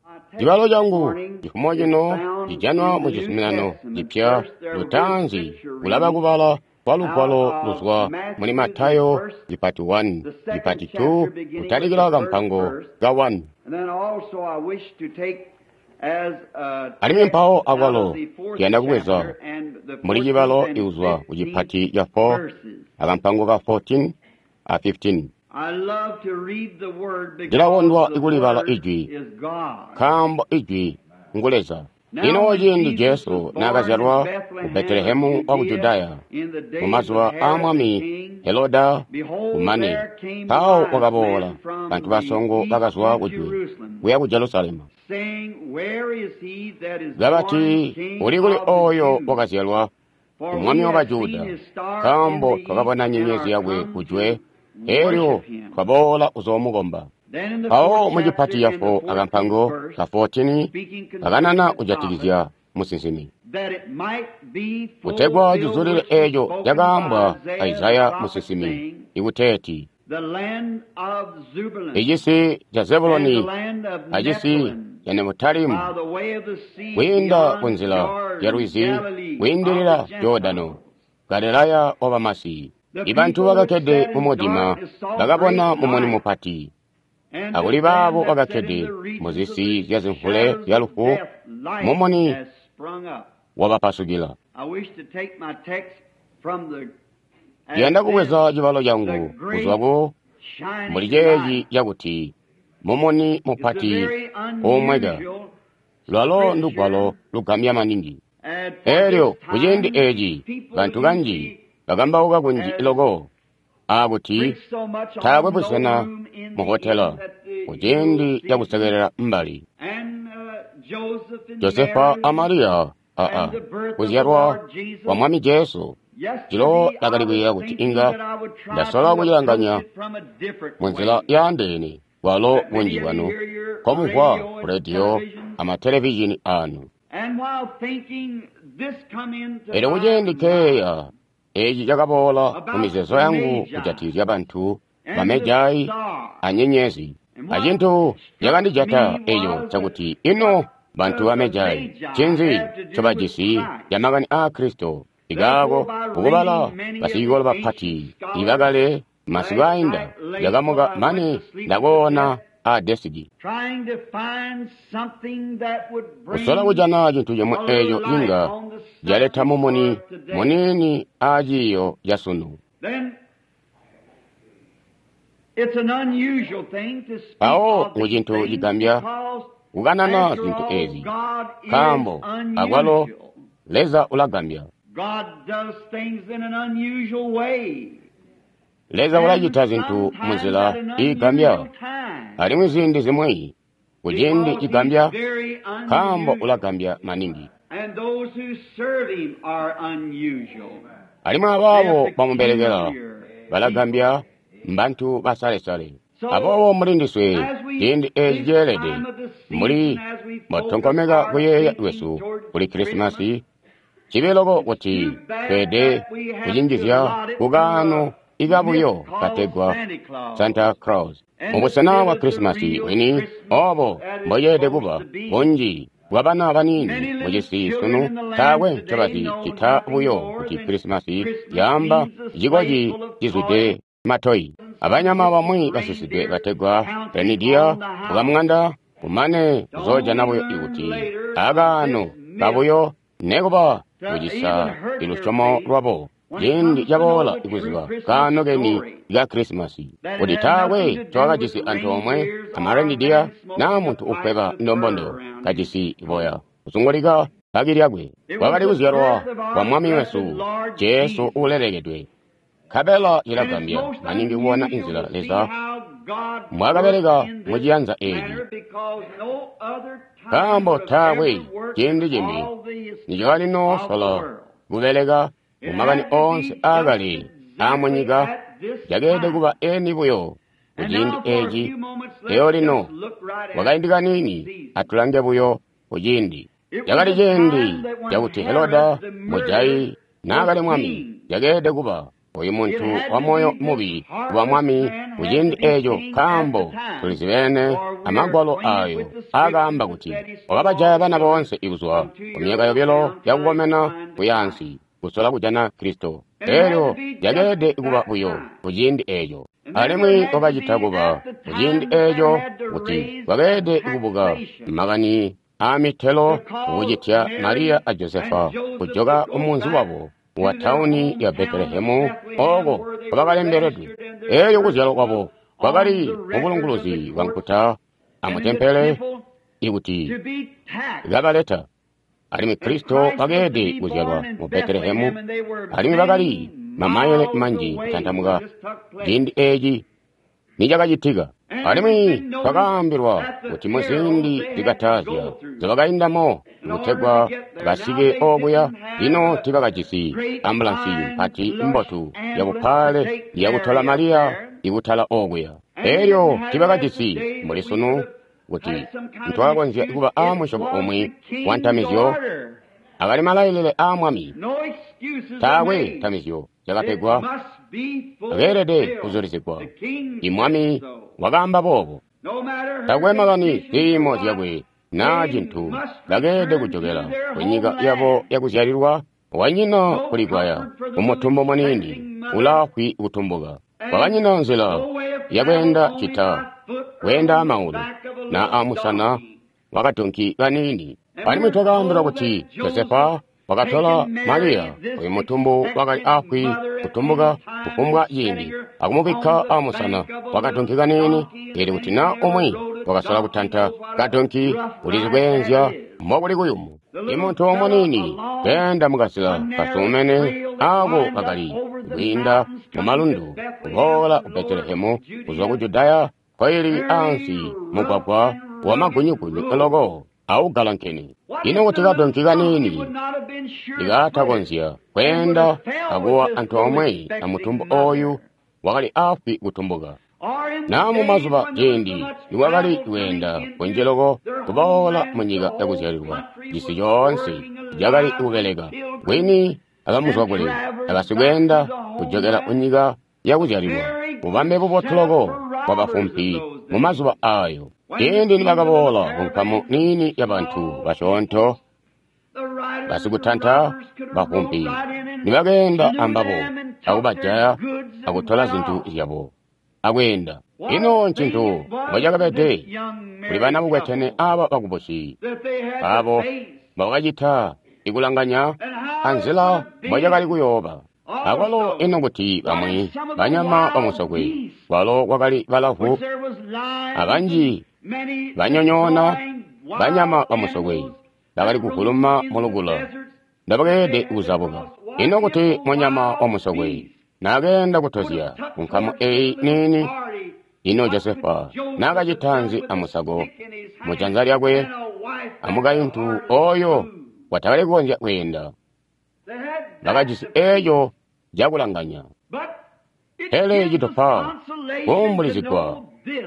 Jibalo jangu jikumoja jijanwa mujisimilano jipya lutanzi ulaba kubala kwalo luswa muni Matayo jipati 1 jipati 2 utaligila mpango ga 1. Alimi mpao agwalo kianda kuweza muli jibalo iuzwa ujipati ya 4 agampango ga 14 a 15. Jilawondwa igulibala ijwi kamba ijwi nguleza ino wajindi Jesu nagazarwa mu Betelehemu wa Judaya mu mazuwa amwami Heloda umane pao wagabola bantu basongo bagazwa ujwi kuya ku Jerusalema gabati uliguli oyo wagazarwa umwami wa Juda kambo twagabona nyenyezi yawe ujwe eryo twabola uzomugomba aho mujipati yafo agampango ka 14 aganana ujatigizya musinsini utegwa juzurire ejo yagamba Isaya musinsini iwuteti ijisi ja Zebuloni ajisi ya Nemutalimu winda kunzila ya Ruizi windirira Yordano Galilaya obamasi ibantu bagakede mumodima bagabona mumoni mupati abuli babo bagakede muzisi yazinfule yalufu mumoni wabapasugila yenda kuweza jibalo jangu uzwago mulijeji yaguti mumoni mupati omwega lwalo ndugwalo lugamya maningi eryo kujendi eji bantu ganji bagamba uga kunji ilogo aguti tabwe busena mu hotela ujendi yabusegerera mbali Josefa amaria kuzyarwa wa mwami Jesu jilo lagalibwira kuti inga ndasola kuyanganya munzila yandeni walo bunji wano komugwa radio amatelevishini anu ere ujendi keya eji jagabola mumizezo yangu kujatizya bantu bamejai anyenyezi ajintu jagandijata eyo chakuti ino bantu bamejai chinzi chobajisi yamagani a Kristo igago ukubala basigola bapati ibagale masibainda jagamuga mani ndagona a desigi usola kujana jintu jemwe eyo inga jaleta mumoni munini ajiyo yasunu pao ujintu jigambya uganana zintu ezi kambo agwalo leza ulagambya leza ulajita zintu muzila igambya halimu zindi zimweyi ujendi igambya kambo ulagambya maningi halimu ababo bamubelegera balagambya mbantu basale abo mulindiswe indi ejelede muri motonkomega kuyeya lwesu kuli Krismasi chibelogo kuti fede kujingizya kugano igabuyo kategwa Santa Claus mubusana wa Krismasi wini obo mboyede kuba bonji wabana banini mujisi sunu tawe chabati kita buyo kuti Krismasi yamba jigoji jizude matoi abanyama bamwe basiside bategwa Benidia ugamwanda umane zoja nabuyo iuti agano kabuyo negoba kujisa iluchomo rwabo jendi yabola ikuziba kanogeni ya Krismasi uditawe twagajisi antomwe amarenidia na muntu ukweba ndombondo kajisi iboya usungoliga kagiryagwe wabali uzyarwa wa mwami wesu Jesu uleregedwe kabela ilagambya maningi wona inzila leza mwagaberega mujianza eji kambo tawe jendi jemi nijali no sola gubelega umagani onse agali amunyiga jagede kuba eni buyo ujindi eji eolino wagaindiga nini atulange buyo ujindi jagali jendi jaguti Heloda mujai nagali mwami jagede kuba oyo muntu wa moyo mubi wa mwami muyindi eyo kambo tulizibene amagwalo ayo agamba kuti olabajaya bana bonse ibuzwa omyega yobyelo yakugomena kuyansi kusola kujana Kristo eyo jagede ikuba uyo muyindi eyo alimwi obajitaguba muyindi eyo kuti bagede ikubuga magani amitelo ubujitya Maria a Josefa kujoga omunzi wabo wa tauni ya Betelehemu ogo bagalemberedwe eyo kuzyalo kwabo bagali mubulunguluzi wankuta amutempele ikuti gabaleta alimi Kristo bagede kuzyalwa mu Betelehemu alimi bagali mamayele manji tantamuga jindi eji nijagajitiga alimi bagambirwa kuti muzindi zigatazya zibagayindamo gutegwa basige obuya ino tibagajisi ambulansi ati mbotu yabupale yabutola Maria ibutala obuya eyo tibagajisi muri sunu kuti ntwagonzya ikuba amwishobo omwi wantamizyo agali malailele amwami tawe tamizyo yagategwa agerede kuzurizigwa imwami wagamba bobo tagwe magani timo zyagwe na jintu gagede kujogera kwenyiga yabo yakuzyalirwa wanyina kuligwaya umutumbo munini ulakwi utumbuga waganyina nzila yagwenda chita wenda amaulu na amusana wakatunki ganini alimi twagambira kuti Josefa wakatola Maria uyu mutumbu wagali akwi kutumbuga kufumbwa yindi akumubika amusana wakatunkiga nini ili kuti na umwi wakasola kutanta katunki ulizigwenzya mobuli kuyumu imuntu omunini genda mugasila kasumene ago bagali winda mumalundu kubola Betelehemu kuzwa ku Judaya kwaili ansi mugwagwa wa magunyugunyu elogo au galankeni ino kutigatunkiga nini igatagonzya kwenda aguwa antu omwe na mutumbu oyu wagali afi gutumbuga namu mazuba jendi iwagali wenda wenjelogo kubaola munyiga yakuzyalirwa jisi yonse jagali ugelega gweni agamuzwa gule agasigwenda kujogera unyiga yakuzyalirwa ubambe bubotulogo wabafumpi mu mazuba ayo Indi nibagabola kunkamu nini yabantu bashonto basigutanta bakumpi nibagenda ambabo agubajaya agutola zintu yabo agwenda ino nchintu bajagabete kulibana bugwetene aba baguboshi abo bagajita igulanganya anzila bajagali kuyoba agwalo ino guti bamwe banyama bamusogwe walo wagali balafu abanji banyonyona banyama bamusogwe dagali kukuluma mulugula ndabagede uzabuga ino kuti munyama omusogwe nagenda kutozya kunkamu nini ino Josefa nagajitanzi amusago muchanzali agwe amugayintu oyo watagale gonja kwenda bagajisi eyo jagulanganya hele jitofa gombulizikwa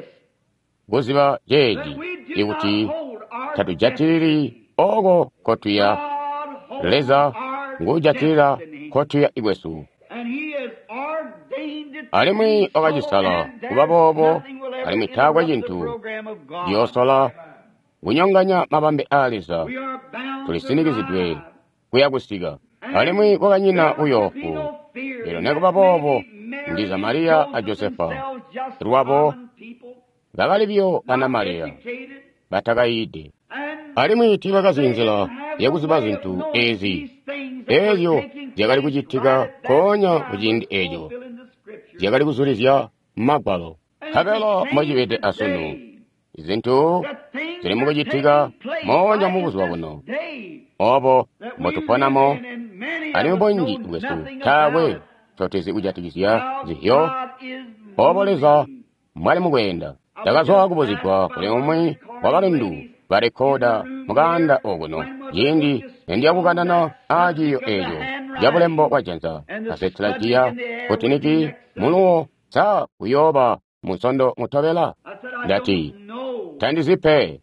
goziba jeji ikuti tatujatiriri ogo kotuya leza ngujatirira kotuya igwesu alimwi ogajisala kubabobo alimwi tagwa jintu yosola gunyonganya mabambe aliza tulisinigizidwe kuyagusiga alimwi oganyina uyofu ilo nekubabobo ndiza Maria a Josefa rwabo gagalibyo ana Maria batagayide alimwi tibagazinzila yakuziba zintu ezi ezo jagali kujitiga konya kujindi ejo jagali kuzurizya magwalo habelo majibete asunu zintu ziri mukujitiga monya mubuzwa buno obo motuponamo alimwi bonji wesu tawe sotezi ujatigizya zihyo oboleza mwali mugwenda tagazoa kubuzikwa kule umwe wabalindu barekoda muganda oguno yindi endi yakugandana ajiyo ejo jabulembo wajenza asetulajiya kutiniki muluo sa kuyoba musondo mutobela ndati tandizipe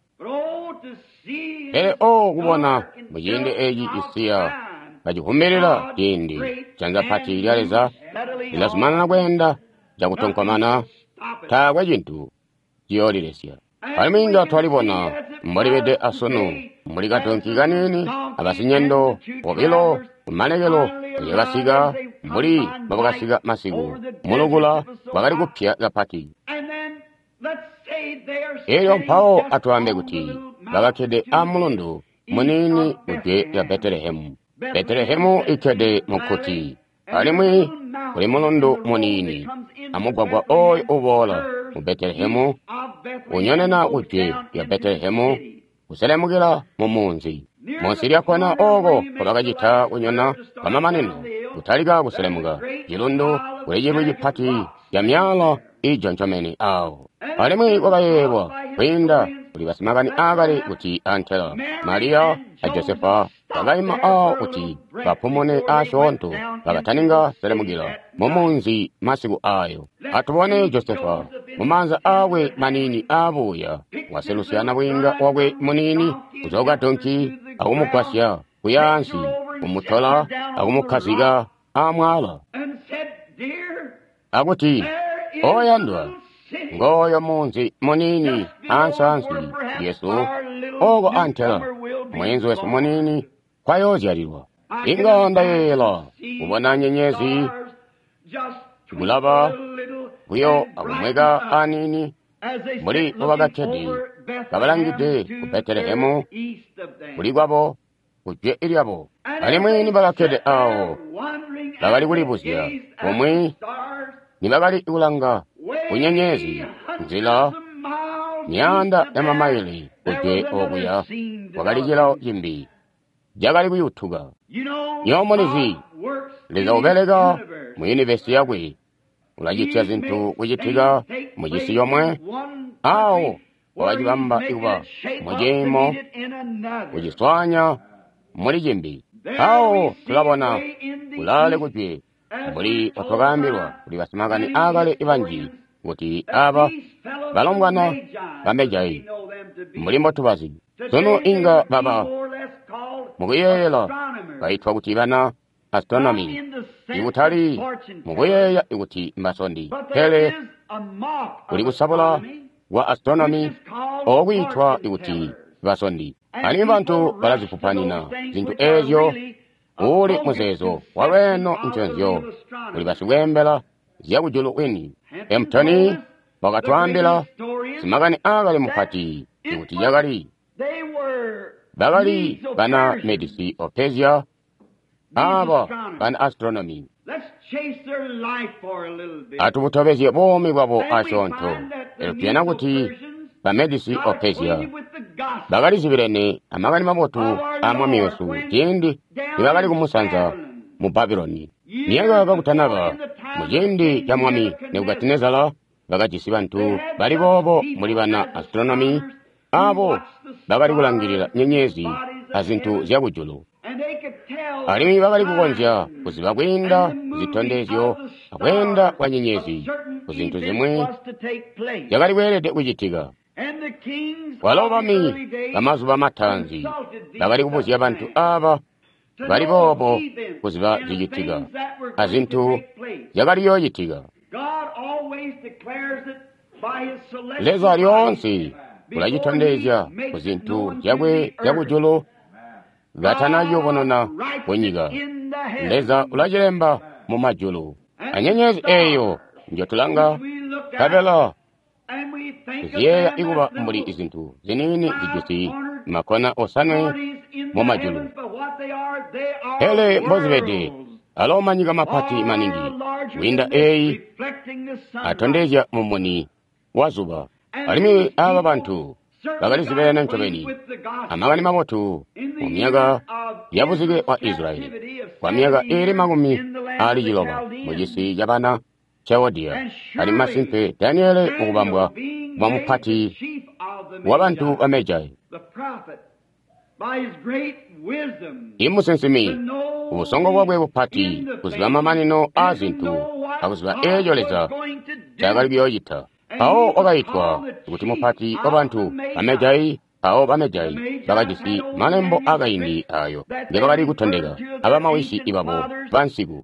kubona muyinde eji isiya bajihumirira yindi chanza pati ilyaleza ilazimana kwenda jakutonkomana tawe chintu chiyolilesya aliminga twalibona mbalibede asono mbalikatonki kanini abasinyendo popilo mmanekelo yekasiga mbuli babakasiga masiku mulugula bakali kupya gapati eyo mpawo atwambe kuti bakakede amulundu munini uje ya Betelehemu. Betelehemu ikede mukuti alimwi kuli mulundu munini amugwagwa oyo ubola mu Betelehemu unyonena uje ya Betelehemu uselemukila mumunzi monsirya kona ogo kubakajita unyona pamamanino utalika kuselemuka jilundu kulejibwe jipati ya myala ijonjomeni awo alimwi wabayebwa kwinda kuli basimagani agali kuti antela Maria a Josefa bagayima awo kuti bapumone ashonto bagataninga selemukila mumunzi masiku ayo atubone Josefa mumanza awe manini abuya waselusyana bwinga wawe munini kuzoga tonki akumukwasya kuyansi umutola akumukasiga amwala akuti oyandwa ngoyo munzi munini ansansi Yesu ogo antela mwenzi wesu munini kwayozyalilwa inganda yela ubona nyenyezi kulaba kuyo akumwega anini muri babagakedi babalangide ku Betelehemu kuli gwabo kuje ilyabo alimwi bagakede awo bagali kulibusya omwi nibagali ikulanga kunyenyezi nzila myanda ya mamaili kuje obuya wagalijila jimbi jagali kuyutuga nyomonizi liza ubelega mu university yakwe ulajitya zintu kujitiga mujisi yomwe awo wajibamba iwa mujimo kujiswanya muri jimbi awo tulabona ulale kuje mbuli otogambirwa kuli basimagani agale ibanji kuti aba balongwana bamejayi mulimbo tubazi sono inga baba muguyela baitwa kuti bana astronomy ikutali muguyeya ikuti mbasondi hele kuli kusabula wa astronomy ogwitwa ikuti basondi ani bantu balazifupanina zintu ezyo uli muzezo waweno nchonzyo kuli basiwembela ziyakujulu wini emtoni bakatwambila simagani agali mukati ikuti jagali bagali bana medicine of Persia aba bana astronomy atubutobezye bomi bwabo ashonto erupiana kuti ba medicine of Persia bagali zibirene amagani mabotu amwami Yesu jindi nibagali kumusanza mu Babyloni niyaga bakutanaba mujindi ya mwami Nebuchadnezzar bagajisi bantu bali bobo muri bana astronomy abo bagali kulangirira nyenyezi azintu zyakujulu alimi bagali kukonja kuziba kwenda zitondezyo akwenda kwa nyenyezi kuzintu zimwe yagali welede kujitiga walobami amazuba matanzi bagali kubuzya abantu aba bali bobo kuziba zigitiga azintu yagali yoyitiga leza lyonsi kulajitondezya kuzintu jagwe jakujulu gatanayo bonona wenyiga leza ulajilemba mu majulu anyenyezi eyo njotulanga kabela ziyeya ikuba mbuli izintu zinini zijusi makona osanwe mu majulu hele mbozibede alomanyiga mapati maningi winda eyi atondezya mumuni wazuba alimi aba bantu bagali zibena ntobeni amagani mabotu mu miyaga yabuzige wa Israeli kwa miyaga eri magumi ali jiloba mujisi jabana Chawadiya ali masimpe Daniele mukubambwa bamupati wabantu bamejai imusensimi ubusongo bwabwe bupati kuziba manino azintu akuziba ejoleza jagali byoyita awo ogayitwa kuti mupati wabantu bamejai awo bamejai bagajisi malembo agayindi ayo nge bagali kutondera abamawisi ibabo bansiku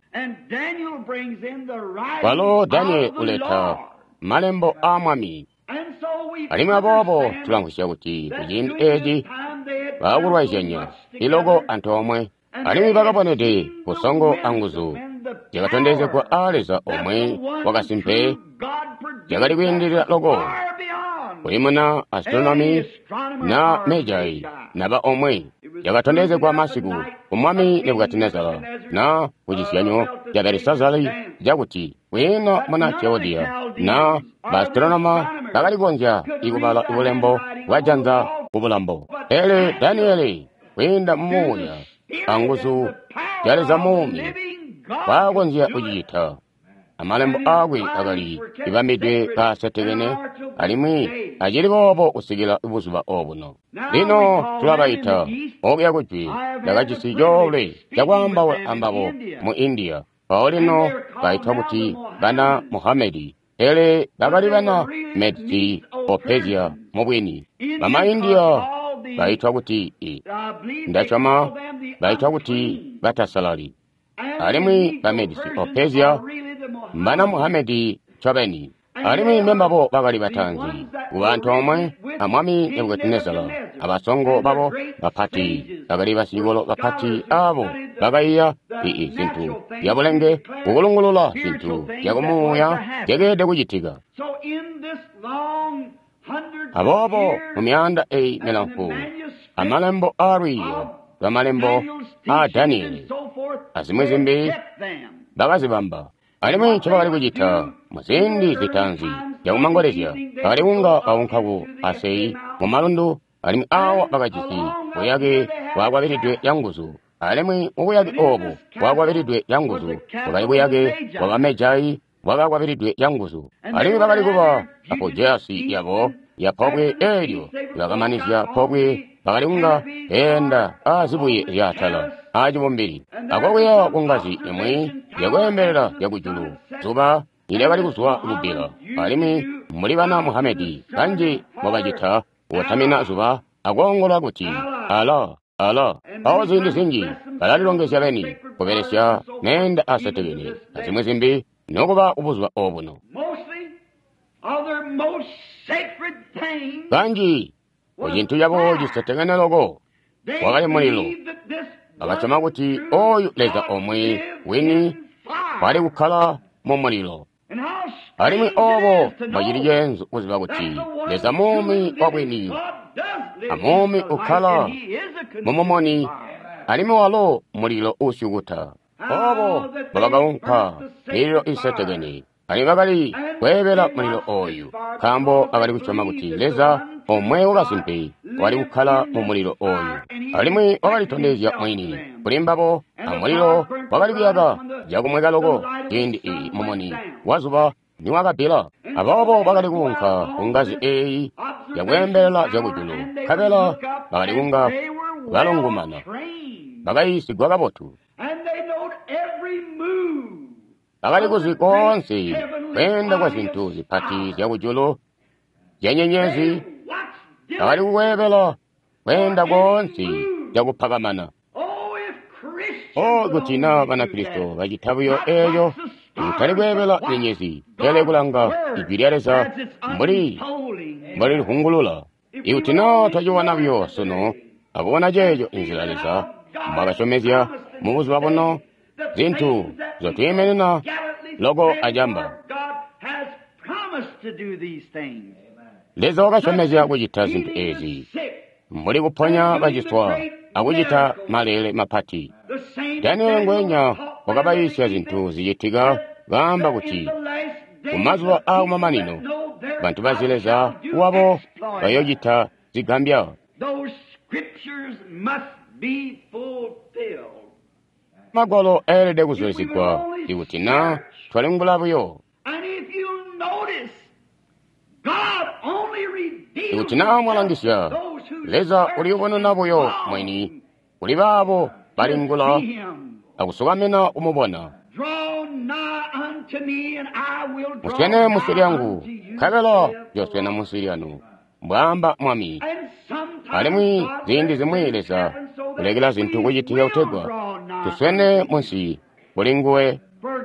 walo Daniel uleta malembo amwami alimu abobo tulangusia kuti kujindi eji bagurwaizanya ilogo antomwe alimu bagabonede kusongo anguzu jakatondeze kwa aleza omwe wakasimpe jakali kuyindirira logo kulimu na astronomy na mejai naba omwe jakatondeze kwa masiku umwami Nebukadinezara na kujisiyanyo jaberisazali jakuti wina mwana Theodia na baastronoma bakaligonja ikubala ubulembo wajanza ubulambo ele Danieli winda mmuya anguzu jaleza mumi wagonja ujita amalembo agwe agali ibamidwe kasetegene alimwi ajiri bobo usigira ubuzuba obuno lino tulabaita obya kuchi dagajisi jole jagwamba ambabo mu India paolino baita kuti bana Muhammadi ele bagali bana Medsi Persia mu bweni mama India baita kuti ndachama baita kuti batasalali alimwi bamedsi Persia mbana Muhammadi chobeni alimi membabo bagali batanzi kubantu omwe amwami Nebukadinezara abasongo babo bapati bagali basigolo bapati abo bagaiya sintu yabulenge ukulungulula sintu yakumuya jegede kujitiga abobo mumyanda melanfu amalembo ariyo bamalembo Daniel azimwezimbi bagazibamba alimu chobali kujita musindi zitanzi yakumangolesya aliunga aunkabu asei mumalundu alimu awa bagajisi uyage wagwabiridwe yanguzu alimu uyage obu wagwabiridwe yanguzu wagali uyage wagamejai wagwabiridwe yanguzu alimu bagali kuba apojasi yabo yapobwe elyo yagamanisya pobwe bagaliunga enda azibuye yatala ajibombiri agwaguya kungazi imwe yagwemberera yagujulu zuba ile bali kuzwa lubira alimi muri bana Muhammadi kanje mubajita wotamina zuba agwongola guti ala awazindi singi balalilongesya beni kuberesya nenda asetegene azimwe zimbi nokuba ubuzwa obuno kanji ojintu yabo jisetegene logo wagali mulilo bagachama kuti oyu leza omwe wini bali kukhala momulilo alimi obo bayirigenzu uziba kuti leza mumi wabwini amumi ukhala momomoni alimi walo mulilo usyuguta obo babagaunka mililo isetegene ali bagali kwebela mulilo oyu kambo agali kuchoma kuti leza omwe wagasimpe wali kukhala momulilo oyu alimwi wagalitondezya mwini kulimbabo amulilo wagalibyaga jagumwega logo jindi momoni wazuba niwagapila abobo bagali kunka kungazi yagwembela jagujulu kabela bagali kunga galongumana bagayisi gwagabotu bagali kuzikonsi kwenda kwa zintu zipati jagujulu janyenyezi bagali kuwebela kwenda gonsi jagupagamana gutina bana Kristo bagitabuyo eyo utari gwebela nyenyezi ele kulanga igwirereza muri hungulula iutina tajuwana byo sono abona jeyo inziraleza bagashomezya mu buzima bono zintu zotwemenena logo ajamba lezo bagashomezya kugita zintu ezi muri guponya bagiswa agujita malele mapati Daniel ngwenya wagabayisya zintu ziyitiga gamba kuti kumazwa au mamanino bantu bazileza wabo bayogita zigambya magolo elede kuzosikwa iutina twalingulabuyo iutina mwalangisya leza uliubona nabuyo mweni ulibabo balingula akusugamena umubona musyene musiri yangu kabela yoswena musiri yanu mbwamba mwami alimwi zindi zimweleza kulegera zinthu kuchitika kuthedwa tuswene munsi kulinguwe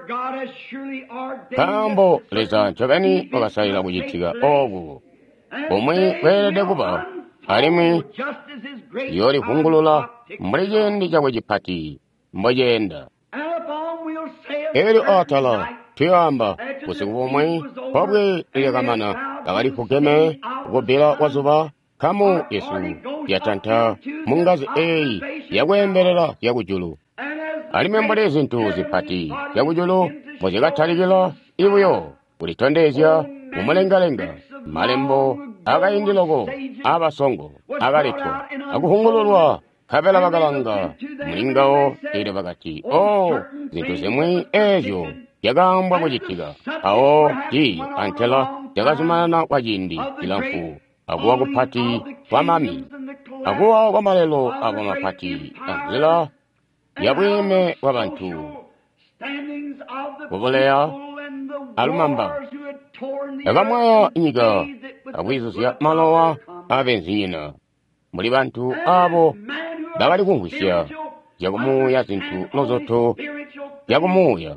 kambo leza nchoveni wakasayila kuchitika oku pomwe kwerede kupa alimwi yoli kungulula mbulechindi chakwe chipati mbwejenda eri atala tuyamba usiku pomwe pobwe lilekamana pakati kukeme kukubira wazuba kamu Yesu yatantha mungazi eyi yakwemberera yakujulu alime mbole zinthu zipati yakujulu muzikathalikira ibuyo kulitondezya mumulengalenga malembo akayindiloko abasongo akalethwa akuhungululwa kapela bakalanga mulingawo ili pakati zinthu zimwe ezo yakambwa kuchitika awo ti antela yakazimana kwa chindi ilamfu akuwa kuphati kwa mami akuwa kwa malelo apa maphati anzila yabwime wa banthu kuvoleya alumamba yakamwaya inyika akwizusya malowa abenzinyina muli banthu abo bakali kungwisya yakumuya zinthu lozotho yakumuya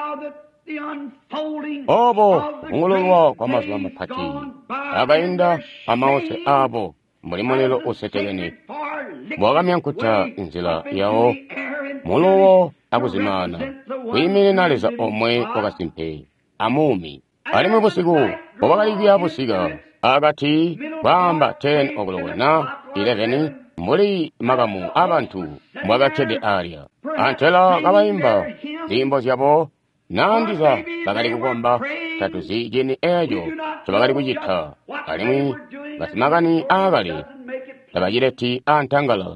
obo kungululwa kwa mazuwa maphati akayenda amaose abo muli mulelo usetekene bwakamyankutha nzila yawo mulowo akuzimana kuyimire naleza omwe wakasimphe amumi alimwe busiku obakaliviya busika akati kwamba 10 okulowena 11 muli makamu abantu mwakakhede alya antela kabayimba zimbo zyabo nandiza bakali kukomba tatu zijeni ejo tobakali kuchitha alimwi basimakani akali tabachileti antangala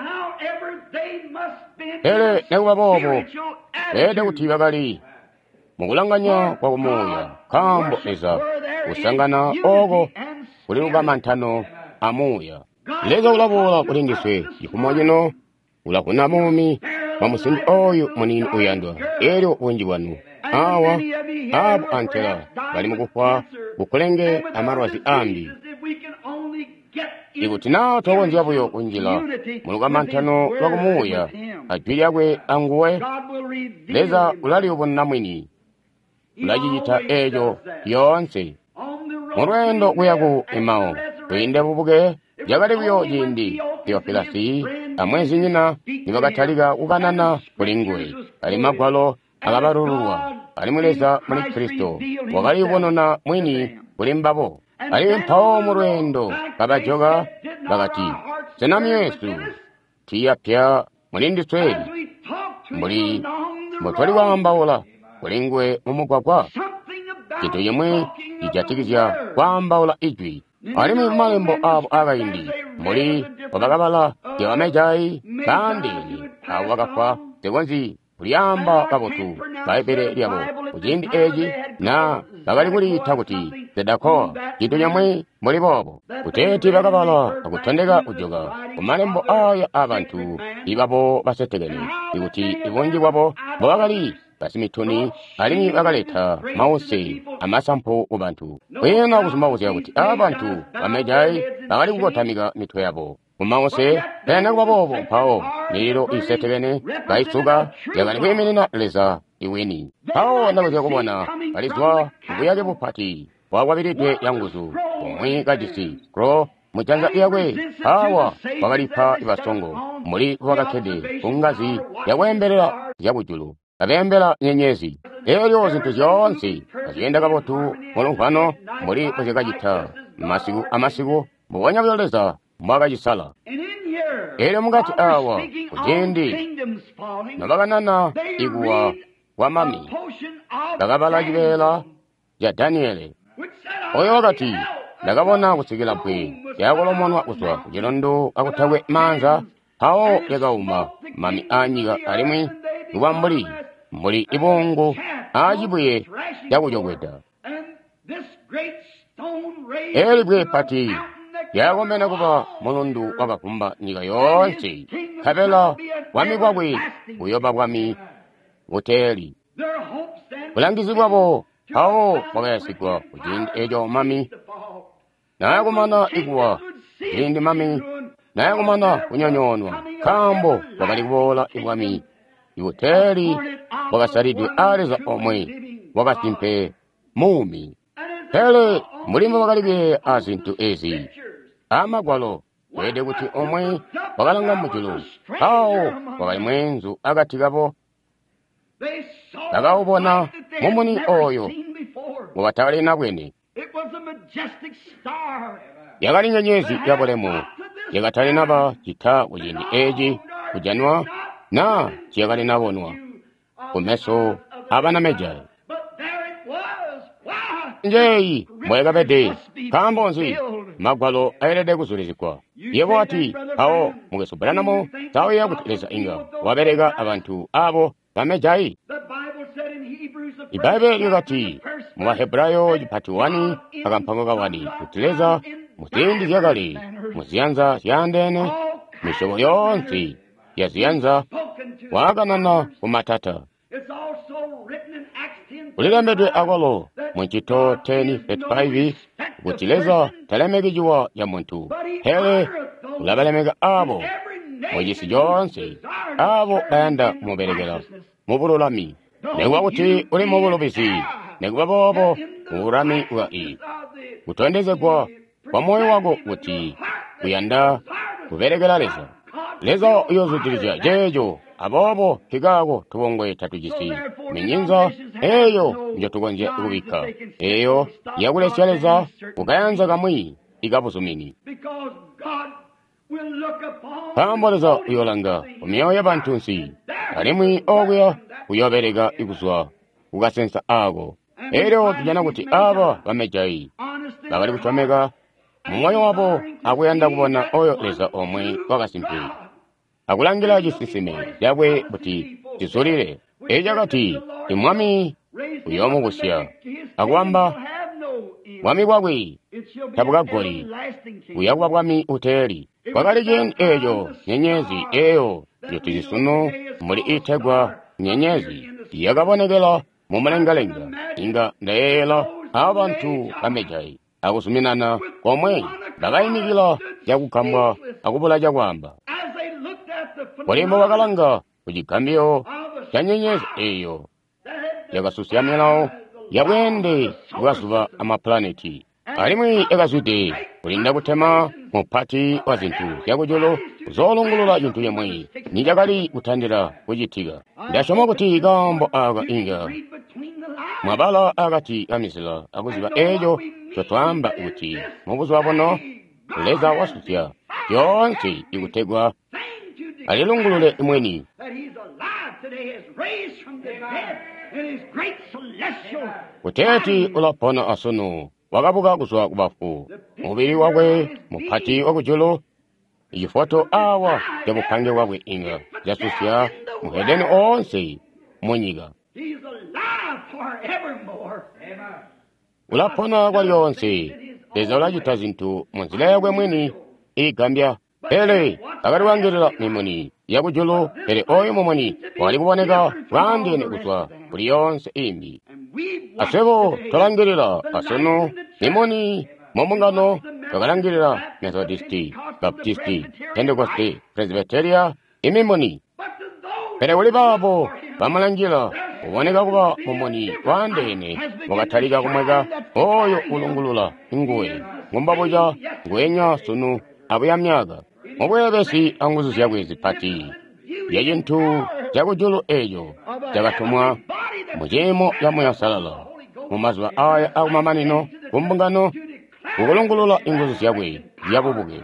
ele nekubabobo ede kuti bakali mukulanganya kwa kumuya kambo eza kusangana oko kuli kukamanthano amuya leza ulabola kulingiswe ikumwa jino ulakuna mumi mamusimbi oyu munini uyandwa elyo unji wanu awa abo antela bali mukufa bukulenge amarwazi ambi ikuti nawo towonja buyo kunjila mulukamanthano lwakumuya ajwilyakwe anguwe leza ulali ubonna mwini ulajijitha ejo yonse mulwendo kuyaku imawo kuyinde bubuke jakali kuyo jindi Teofilasi amwezi nyina nibakathalika kukanana kulingwe ali magwalo akabarululwa ali muleza muli Kristo wakali ubonona mwini kulimbabo ali mphawo mulwendo kabajoka bakati senami Yesu tiyapya mulindisweli muli mutwali wambawula kulingwe mumugwagwa chinthu yemwe ichatikizya kwambawula ijwi alimu malembo abo akayindi muli wabakabala yawamejayi kandi abo bakafa tekonzi kuliyamba kabotu baipere lyabo kujindi eji na bakali kulitha kuti zedako chinthu yemwe muli bobo kuteti bakabala akuthendeka ujoka kumalembo aya abantu ibabo basetekene ikuti ibunji bwabo bwakali basimithuni alimi bakaletha mawose amasampo kubantu wena kuzimawose kuti abantu bamejayi bakali kukothamika mitho yabo kumawose pena kubabobo mphawo lero isetekene baisuka yakali kuyimirina leza iweni phawo ndakuziya kubona palizwa kubuyake buphati wakwapiridwe yanguzu omwe kajisi kro muchanza iyakwe hawa wakalipha ibasongo muli wakakhede kungazi yakwemberera yakujulu abembera nyenyezi elyo zinthu zonse aziyenda kabotu mulunkhwano muli kuzikajitha amasiku muwanyabyoleza mwakajisala elyo mungati awa kujindi nabakanana ikuwa kwa mami kakabala jibela ja Danieli oyo wakati ndakabona kusikila bwe yakolomonwa kuswa kujilondo akuthawe manza hawo yakauma mami anyika alimwi iwambuli muli ibongo ajibwe yakujokweta eli bwe pati yakomena kuba mulundu wakakumba nyika yonse kapela wamigwabwe kuyoba bwami uteli bulangizi bwabo hawo bwakayasigwa kujindi ejo mami nayakumana ikuwa jindi mami naye kumana kunyonyonwa kambo wakali kubola ibwami iwuteri wakasalidwe aleza omwe wakasimpe mumi hele mulimo wakalibye azintu ezi amagwalo wede kuti omwe wakalanga mujulu awo wakali mwenzu akatikabo akawubona mumuni oyo mubatali nabwene yakali nyenyezi yabulemu yakatali naba chita kuyindi eji kujanwa na chiyakali nabonwa kumeso abana meja njeyi mwekapede kambonzi magwalo ayelede kuzulizikwa yebo ati awo mukesoberanamo tawe yakuteleza inga wabereka abantu abo bamejayi ibaibeli ikati mu Baheburayo chipati 1 akampango kawani kuteleza muzindi zyakale muziyanza yandene mishobo yonse yaziyanza wakanana kumatata ulilembedwe akolo munchito 10:35 kutileza telemekijiwa ya muntu hele ulabalemeka abo mujisi jonse abo bayanda muberekera mubululami nekuba kuti uli mubulubisi nekuba bobo urami wa kutondezekwa kwa moyo wako kuti kuyanda kuberekera leza yozutilija jejo abobo kigako tubongwe tatujisi minyinza eyo njo tukonje kubika eyo yakulesyaleza ukayanza kamwi ikapusumini pamboleza uyolanga umyoyo y'abantu nsi alimwi okuya kuyobereka ikuswa kukasensa ako ero tujana kuti aba bamejayi bakali kuchomeka mumwoyo wapo akuyanda kubona oyo leza omwe wakasimpi akulangira chisisime yakwe kuti chisulire ejakati imwami uyomu kusya akuwamba mwami kwakwe tabukagoli kuyakwa kwami uteri kwakali cheni ejo nyenyezi eyo yotizisuno muli itegwa nyenyezi yakabonekela mumulengalenga inga ndayela abantu bamejayi akusuminana komwe bakayimikila yakukambwa akubula jakwamba walimo wakalanga kuchikambio cha nyenyezi eyo yakasusyamirawo yakwende kukasuba amaplaneti alimwi ekazwide kulinda kutema mupati wa zinthu yakujolo zolungulula zinthu yemwe nijakali kuthandira kuchitika ndashoma kuti ikambo aka inga mwabala akati amisila akuziba ejo chotwamba kuti mubuzi wapono leza wasusya yonse ikutegwa alilungulule imweni kuteti ulapona asunu wakabuka kuswa kubafu mubiri wakwe mupati wakujulu ifoto awa yabupange wakwe inga jasusya muhedeni onse munyiga ulapona kwa lyonse leza ulajita zintu munzila yakwe mwini ikambya ele akaliwangirira mimoni yakujulu ele oyo mumoni wali kuboneka wandene kuswa kuli yonse imbi asebo tolangirira asunu mimoni momungano tokalangirira Methodisti, Baptisti, Pentecoste, Presbyteria imimoni pele uli babo bamalangila uboneka kuba mumoni wandene mukatalika kumweka oyo ulungulula inguwe ngumbabuja ngwenya sunu abuyamyaga mubwebesi anguzu zyabwezi pati yeyintu jakujulu eyo jakatumwa mujemo yamuyasalala mumazuwa aya akumamanino kumbungano ukulungulula inguzu zyabwe yabubuge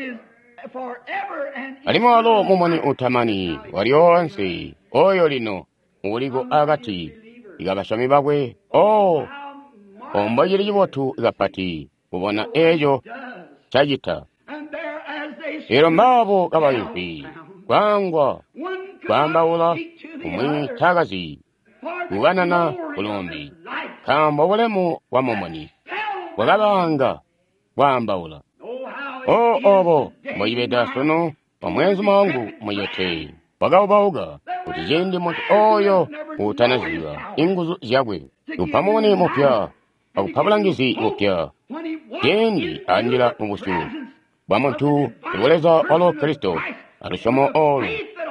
alimo alo mumoni utamani walyonse oyo lino uliko akati ikabashami bakwe omboyili jibotu ikapati kubona ejo chajita ero mbabo kabayimpi kwangwa kwambawula umwitagazi kuganana kulumbi kamba bulemu wa momoni wakabanga kwambawula obo moyibeda sono omwenzi mangu moyote wakawubawuga kuti jendi muntu oyo utanaziwa inguzu zyabwe upamoni mupya akupabulangizi upya jendi anjira mubusu bwa munthu ibwereza olo Kristo alushomo olo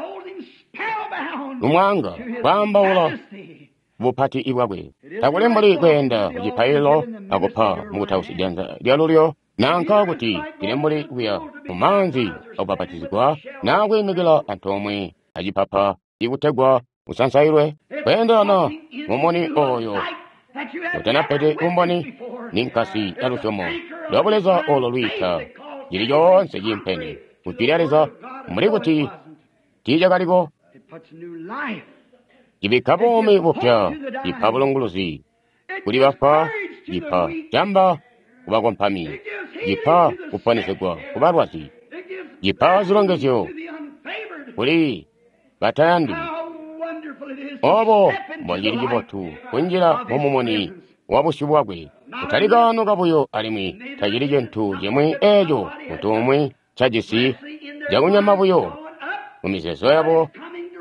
lumwanga kwamba ula bupati ibwabwe takulembali kwenda kuchiphailo akupha mukuthausijanja lyalulyo nanka kuti tilembali kuya mumanzi akupapatizidwa nakwimikira anthu omwe achiphapha ikuthegwa usansairwe kwendana mumoni oyo utanapete umboni ni nkasi yalushomo lwabuleza olo lwitha jili lyonse jimpeni kutilaliza muli kuti tija kaliko jibikhapo omi bupya jipha bulunguluzi kuli bafa jipha jamba kubakwa mphami jipha kupanisegwa kubalwazi jipha zilongezo kuli batayandi obo mbonjili jibotu kunjira momumoni wabusi bwabwe kutalikano kabuyo alimwi tajili jentu jemwe ejo mutumwe chajisi jakunyama buyo mumiseso yabo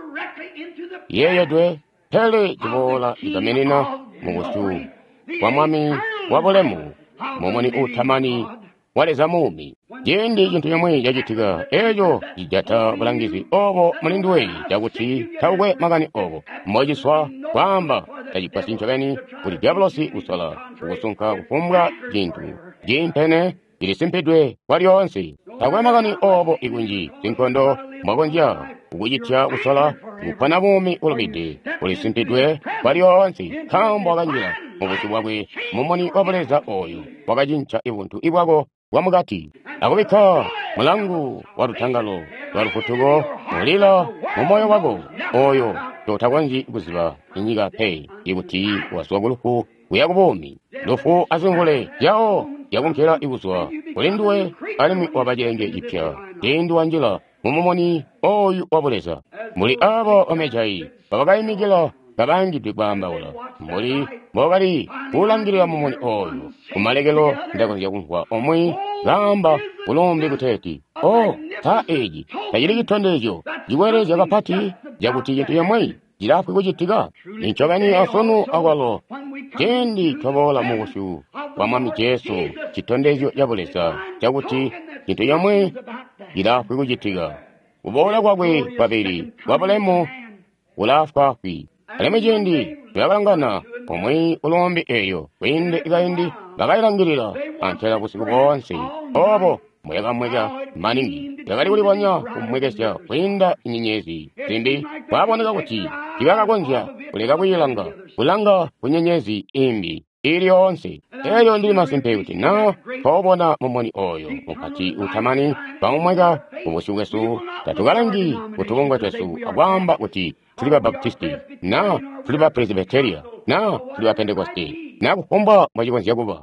yeyedwe pele jibola ikamenena mubusu kwa mwami wabulemu momoni utamani waleza mumi jendi jintu yemwe jajitika ejo jijata bulangizi obo mulinduweyi jakuti tawwe magani obo mmojiswa kwamba tajipasinchogani kuli diablosi usola ukusunka kufumbwa jintu jimpene jilisimpidwe walyonse tawwe magani obo ikunji sinkondo mwagonja ukujitya usola ukwana bumi ulubide ulisimpidwe walyonse kambo akanjira mubusi bwabwe mumoni wabuleza oyo wakajincha ibuntu ibwago wamugati akubika mulangu walutangalo lwalufutugo mulila mumoyo wago oyo totakwanji kuziba inyiga pe ikuti waswagulufu uyakubumi lufu azingule yao yakunkela ikuswa ulinduwe alimi wabajenge ipya tindu wanjila mumomoni oyu wabuleza muli abo omejayi babagayimikila babangidwe kwambawula muli bogali kulangilira mumoni oyu kumalekelo ndakonja kunkwa omwi gamba ulombe kuteti ta eji tajili kitondejo jiwereza kapati jakuti jintu yemwe jilafwe kujitika ninchogani asonu agwalo tendi tobola mugusu wamwami Yesu chitondejo yabulesa jakuti jintu yemwe jilafwe kujitika ubola kwabwe babiri wabulemu ulafwa kwi aleme jendi tuyabangana omwi ulombe eyo winde igaindi bagayilangilira antela kusiku bonse obo mwega maningi yagali kuliponya kumwegesya kwinda inyenyezi zimbi kwaboneka kuti ibakakonja kuleka kuyilanga kulanga kunyenyezi imbi iliyonse eyo ndili masimpe kuti na pobona mumoni oyo mukati utamani pamumweka ubusi bwesu tatukalangi utubungwe twesu agwamba kuti tuli ba baptisti na tuli ba presbyteria na tuli ba pentekoste na kukomba mwajikonzi yakuba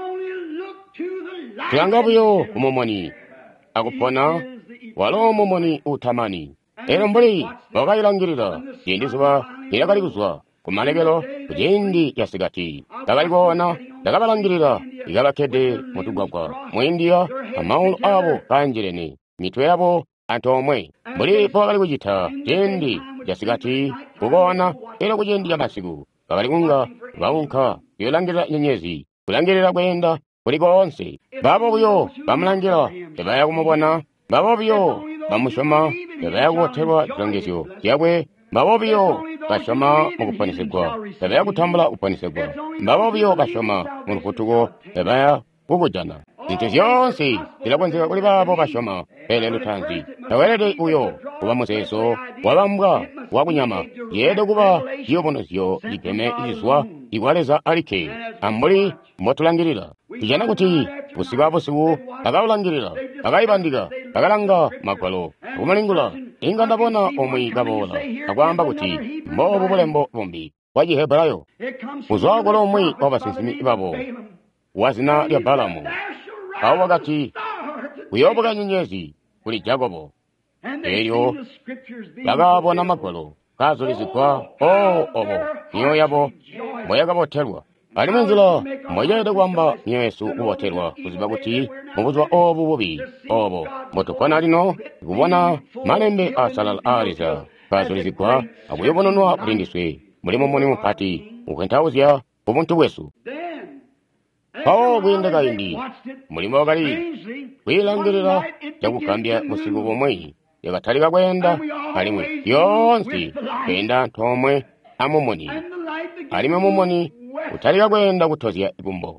tulangabuyo umomoni akupona walo umomoni utamani ero mbuli wakayilangilira jindisuba ilakalikuzwa kumalekelo kujendi yasigati takalikona takabalangilira ikabakede mutugwagwa mwindiya amaulu abo kanjireni mitwe yabo anthu omwe mbuli pokali kujitha jendi yasigati kukona ilo kujendi ya masiku kakalikunga vaunka yolangilira nyenyezi kulangilira kwenda kulikonse babo buyo bamulangira tebaya kumubona babo buyo bamushoma tebaya kuotherwa chilongezo chiyabwe babo buyo bashoma mukupanisibwa tebaya kutambula upanisibwa babo buyo bashoma mulufutuko tebaya kukujana zintu zyonse zilakwenzeka kuli babo bashoma pele lutanzi tawelede uyo kuba museso wabambwa wakunyama yede kuba yobonozyo igeme iziswa ikwaleza alike ambuli motulangirira tijana kuti busiba busibu akawulangirira akayibandika akalanga magwalo akumalingula inga ndabona omwi gabola akwamba kuti mbobo bulembo bombi wajiheberayo uzwakola omwi wabasinsimi ibabo wazina lya Balamu awo wakati kuyoboka nyenyezi kuli Jakobo elyo yakabona magwalo kazulizikwa obo niyo yabo moyakaboterwa ali munzila moyede kwamba niyo Yesu uboterwa kuziba kuti mubuzwa obu bubi obo motokona lino kubona malembe asalal aliza kazulizikwa akuyobononwa kulindiswe mulimo muni mupati ukwentawuzya ubuntu bwesu pawo kuyendeka indi mulimo wakali kwilangirira yakukambya musiku pomwe yakathalika kwenda alimwe yonse kuyenda nthomwe amomoni alime momoni kuthalika kwenda kuthozya ipumbo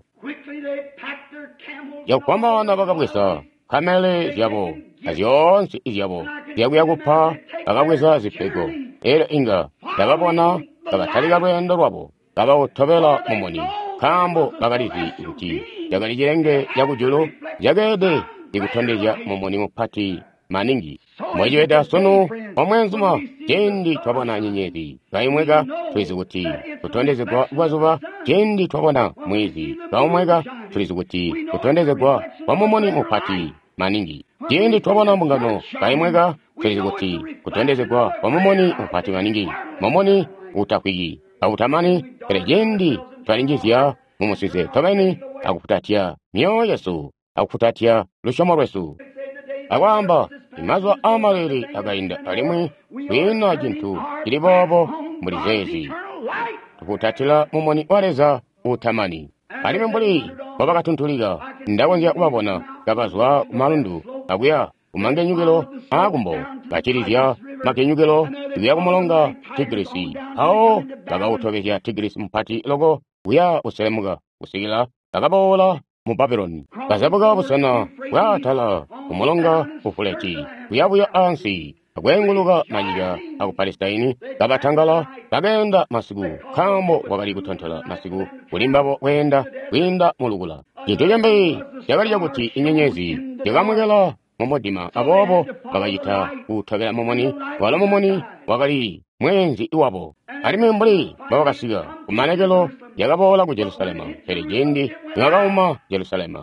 yakukwambana pakabwesa kamele zyabo azyonse izyabo zyakuya kupha pakabwesa zipheko era inga yakapona pakathalika kwenda lwapo kapauthopela momoni khambo pakalizi kuti yakali chilenge yakujulo yakede ikuthondezya momoni muphati maningi mwachiweta sono omwenzuma jendi twapona nyenyezi kaimweka tulizi kuti kuthondezedwa kwazuva jendi twapona mwezi kaumweka tulizi kuti kuthondezedwa kwa momoni muphati maningi jendi twapona mbungano kaimweka tulizi kuti kuthondezedwa kwa momoni muphati maningi momoni utakwiki akutamani kele jendi twalinjizya mumusize twamene akufutatya myoyo yesu akufutatya lushomo lwesu akwamba imazwa amalere akayinda alimwe kwina chinthu chilipopo muli zezi tukutatira momoni waleza uthamani alime mbuli wapakathunthulika ndakonzya kupapona kapazwa kumalundu akuya kumangenyukiro akumbo kachirizya makenyukiro kuya kumulonga Tigrisi awo kakauthopezya Tigrisi mphati loko kuya uselemuka kusikila kakabowola mu Babeloni kazabuka busana bwathala kumulonga ufuleti kuyabuya ansi akwenguluka manyika aku Palestine kabathangala kagenda masiku khambo wakali kutonthola masiku kulimbapo kwenda mulukula chinthu chembe chakali chakuti inyenyezi chikamwekera momodima apopo pakachitha kuthokera momoni wala momoni wakali mwenzi iwapo alime mbuli bawakasika kumanekelo yakapola ku Jerusalema pere jendi ngakauma Jerusalema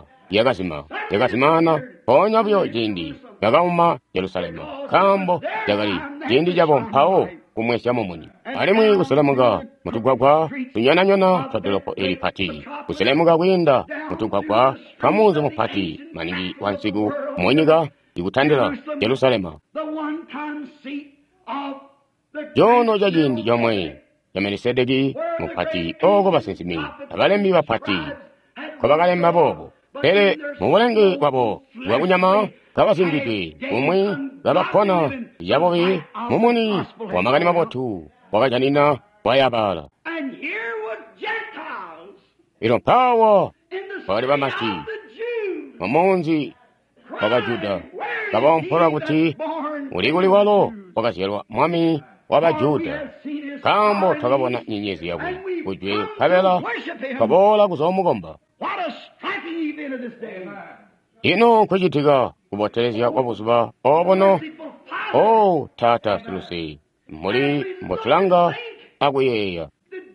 yakazimana ponyapyo jendi ngakauma Jerusalema khambo yakali jendi japo mphawo kumwesya momoni alimwe kuselemuka mutugwagwa tunyananyona twatelopo eli phati kuselemuka kuyenda mutugwagwa twamuze muphati maningi wansiku monyika ikuthandira Jerusalema jono ja jendi jomwe ya Melisedeki muphati oko basensimi abalembi baphati kwabakalemba bobo pere mubulenge bwabo bwakunyama kabasindike umwe gabaphona yabobe mumoni wamakani mabotu wakajanina wayabala ilo mpawo bali bamasi mamonzi wakajuda kabamphora kuti ulikuli walo wakazyelwa mwami wabajuda kambo twakabona nyenyezi yakwe kujwe kabela kabola kuzomukomba ino kuchitika kuboterezya kwabuzuba obono o tata siluse muli mbotulanga akuyeya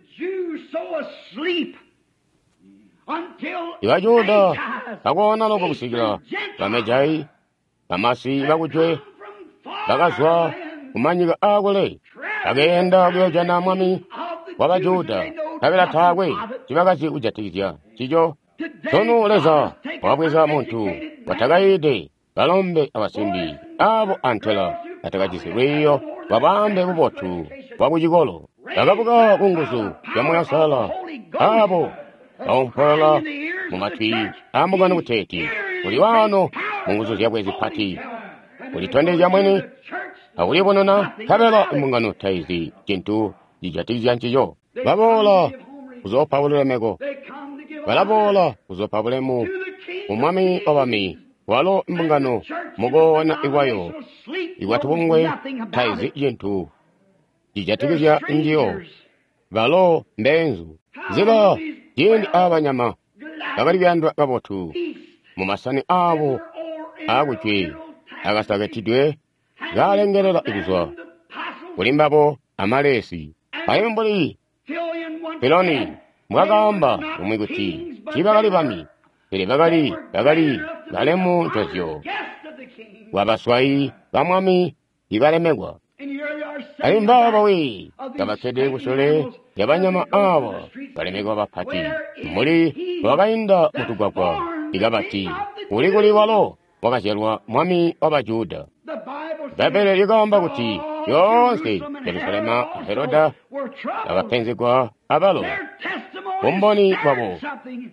ibajuda kakuona loko kusikila bamejai bamasi bakujwe bakazwa kumanyika akule agenda kuyojana mwami wabajuda kabela thakwe chibakazi kujatikizya chicho sono leza wabweza muntu watakayide balombe abasimbi abo antela atakajisiriyo babambe bubotu wakuchikolo akabuka kunguzu yamuyasala abo baumphwela mumatwi ambugana kuteti uli wano munguzu zyabwezi phati ulitondezya mwene akulibonona kabela imbungano taizi chintu jijatikizya nchicho babola uzopha bulemeko balabola uzopha bulemu umwami obami walo imbungano mugona iwayo iwatubungwe taizi chintu jijatikizya njiyo balo mbenzu ziba jendi abanyama bakali byandwa babotu mumasani abo akuchwe akasagatidwe galengerera ibuzwa kulimbabo amalesi ayimbuli piloni mwagamba umwe kuti chibakali bami pele bakali galemu ntozyo wabaswayi bamwami ibalemegwa ayimbaba we gabakede kusole yabanyama abo balemegwa baphati muli wakayinda mutugwagwa igabati ulikuli walo wakazyelwa mwami wabajuda Babele ligamba kuti yonse Yerusalema Heroda abapenzegwa abalo umboni bwabo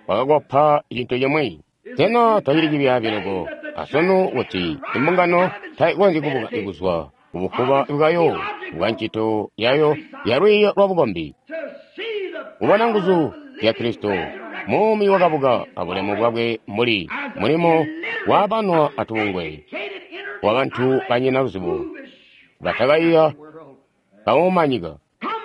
wakagopha ikintu yemwe tena tayiriki byabilogo asonu woti imbungano taikonzi kubuka iguswa ubukuba bwayo bwanchito yayo yaruiyo lwabugombi ubona nguzu ya Kristo mumi wakabuga abulemu bwabwe mulimo wabano atungwe wabantu banyina ruzibu batagaiya bawumanyiga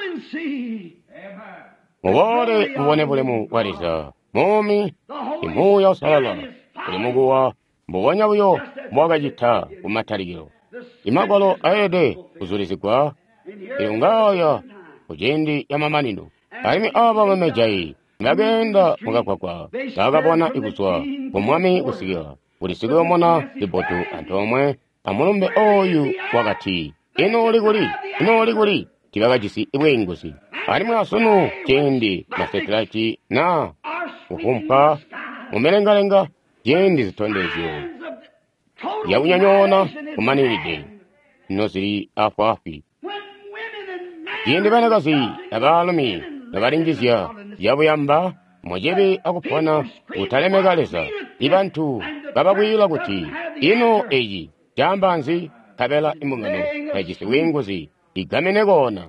mubore mubone bulemu waliza mumi imuya usalala bulimuguwa mbubonya buyo mwagajita umatarigiro imagwalo aede uzulizigwa ilungaya ujendi ya mamanino alimi aba mamejai ngagenda mugakwakwa sagabona iguswa umwami gusiga ulisiga mona libotu antomwe amulumbe oyu wakati ino liguri kibagajisi ibwengusi alimi asunu jendi na setlaki na uhumpa umelengalenga jendi zitondezyo yaunyanyona umaniride nosiri afafi jendi banagasi abalumi nabaringizya yabuyamba mujebe akupona utalemegaleza ibantu bababwila kuti ino eyi jambanzi kabela imungano yajisi winguzi igamenegona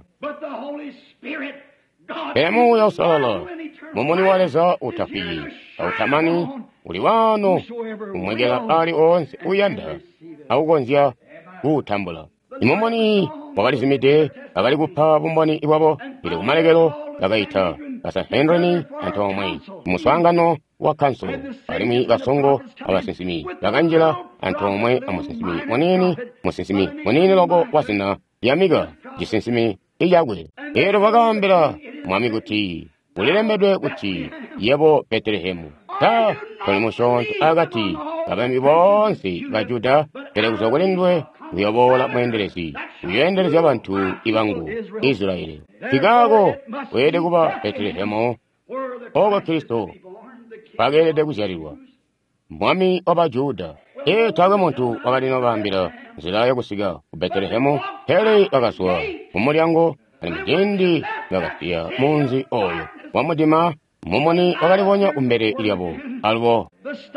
emu ya usalala mumuni waleza utafiyi autamani uliwano umwegela ali onse uyanda augonzya utambula imumoni wabalizimide agali gupa bumboni iwabo ili kumalekelo gagaita gasa Henry antomwe muswangano wa kanso alimi gasongo abasinsimi gaganjira antomwe amusinsimi munini logo wasina yamiga jisinsimi iyagwe ero bagambira mwami guti ulirembedwe guti yebo Betlehemu ta kuli mushonto agati abami bonse bajuda ere kuzogolendwe uyobola mwenderezi uyendereza abantu ibangu Israeli kigago wede kuba Betlehemu ogo Kristo pagerede kuzarirwa mwami w'abajuda taga muntu wabalina bambira nzira yo kusiga ku Betlehemu hele bagaswa umuryango ali mujendi bagatiya munzi oyo wamudima mumoni wagalibonya umbere ilyabo alwo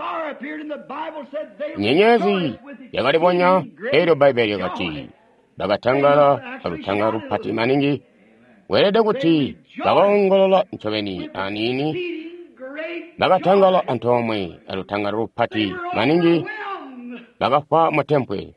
nyenyezi yagalibonya ero Bible yagati bagatangala alutanga rupati maningi werede kuti babongolola nchoveni anini bagatangala antomwe alutanga rupati maningi bagafa matempwe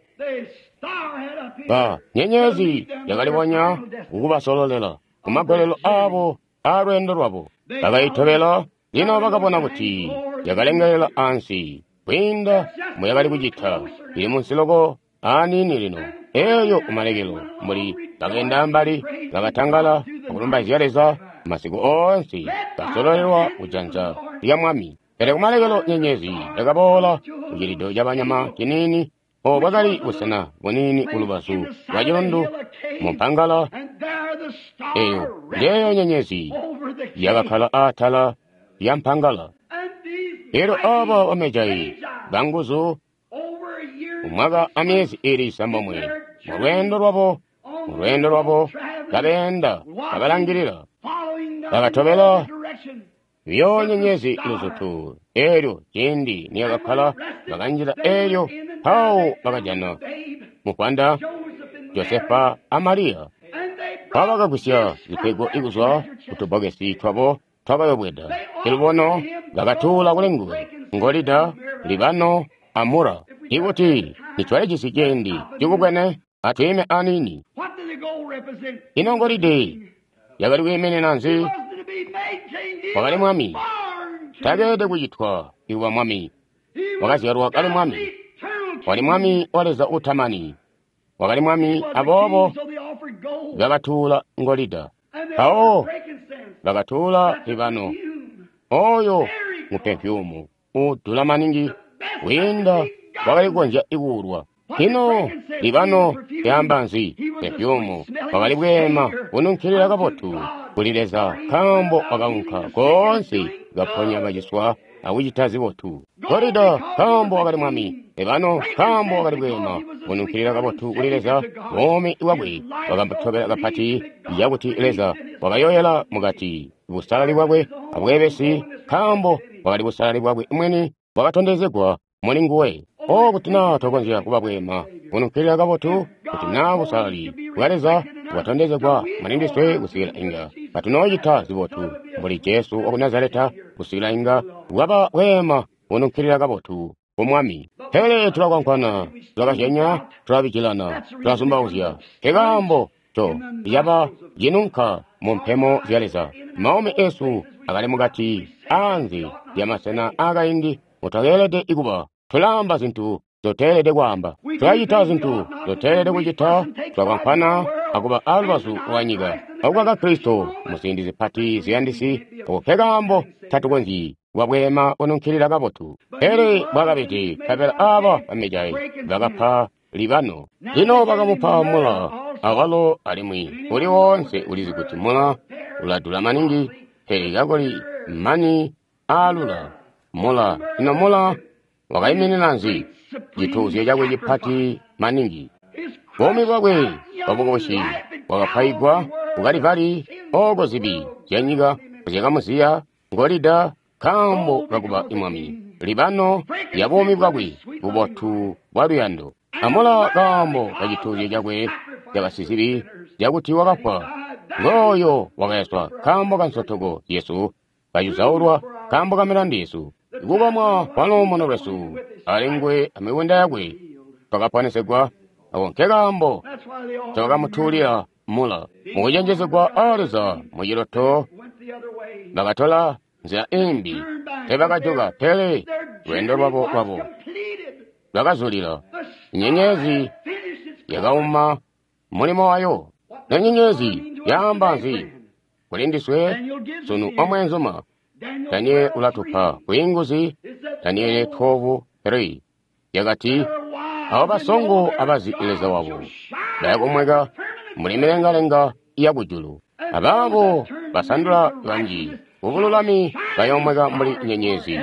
nyenyezi yagalibonya ukubasololela kumagolelo abo alwendo lwabo bagayitobela lino bagabona kuti yagalengelela ansi bwinda muyagali kujita ili munsilogo anini lino eyo kumalekelo muli bagenda mbali bagatangala okulumba zyaleza masiku onsi gasololerwa ujanja ya mwami ere kumalekelo nyenyezi yagabola ujilido jabanyama kinini obwagali usena bunini ulubasu wajondu mumpangala eyo ndeyo nyenyezi yagakala atala yampangala ero aba wamejai banguzu umwaga amezi iri sambomwe mulwendo lwabo gabenda gabalangirira bagatobela byo nyenyezi iluzutu eryo jendi niyagakala baganjira eryo hao bagajana mukwanda Josefa Amaria babagagusya zipego iguzwa utubogesi twabo twabayobweda ilubono gagatula kulenguwe ngolida libano amura iwoti nitwale jisijendi jugubwene atwime anini inongolide yagaliwe mene nanzi wagali mwami tagede kuyitwa iwa mwami wagazyarwa kali mwami wali mwami waleza utamani wagali mwami abobo gagatula ngolida hao gagatula libano oyo mupemfyumu utula maningi winda wagali gonja iwurwa kino libano yambanzi pemfyumu wagali bwema ununkirira gabotu kulileza kambo wagaunka konsi gaponya magiswa awujitazi botu ngolida kambo wagali mwami ebano kambo kali bwema bunukirira kabotu ulileza bomi iwabwe bagambutobera gapati yabuti ileza bagayoyela mugati busali bwabwe abwebesi kambo bakali busali bwabwe imweni bagatondezegwa mulinguwe obutina tokonzira kuba bwema bunukirira kabotu kuti na busali bwaleza bwatondezegwa manindiswe gusigira inga batunoyita zibotu mbuli Yesu oku Nazareta gusigira inga waba wema bunukirira kabotu omwami hele tulakwankwana tulakashenya tulabikilana tulasumbauzya egambo to yaba yinunka mu mpemo zyaleza maomi Yesu agali mugati anzi yamasena agayindi mutagelede iguba tulamba zintu zotelede gwamba tulayita zintu zotelede kujita tulakwankwana akuba alubasu wanyiga akugaga Kristo musindizi pati ziyandisi okegambo tatukonzi wabwema onunkirira kabotu ere bwagabiti kabela aba amejai bagapa libano ino bagamupa mula agalo alimwi uli wonse ulizikuti mula uladula maningi heri gagoli mani alula mula ino mula wagaimini nanzi jituzi jagwe jipati maningi bomi bwagwe babugoshi wagapaigwa ugalivali ogozibi janyiga zyegamusiya ngolida kambo gakuba imwami libano yabomi bwagwe bubotu bwaluyando amola kambo gajituzi jagwe jabasisibi jaguti wagapwa ngoyo wagayaswa kambo kansotogo Yesu gayuzaurwa kambo kamirandi Yesu igubamwa pano mono Yesu alingwe amiwenda yagwe pakapanesegwa awonkegambo togamutulira mula mukujenjezegwa aliza muyiroto bagatola nzira imbi tebagajoga tele lwendo lwabo bagazulira nyenyezi yagauma mulimo wayo nenyenyezi yambanzi kulindiswe sunu omwenzuma tanye ulatupa kuinguzi tanye tovu heri yagati abo basongo abazi ileza wabo bayagomwega mulimelengalenga yagujulu ababo basandula banji ubululami bayomwega muli nyenyezi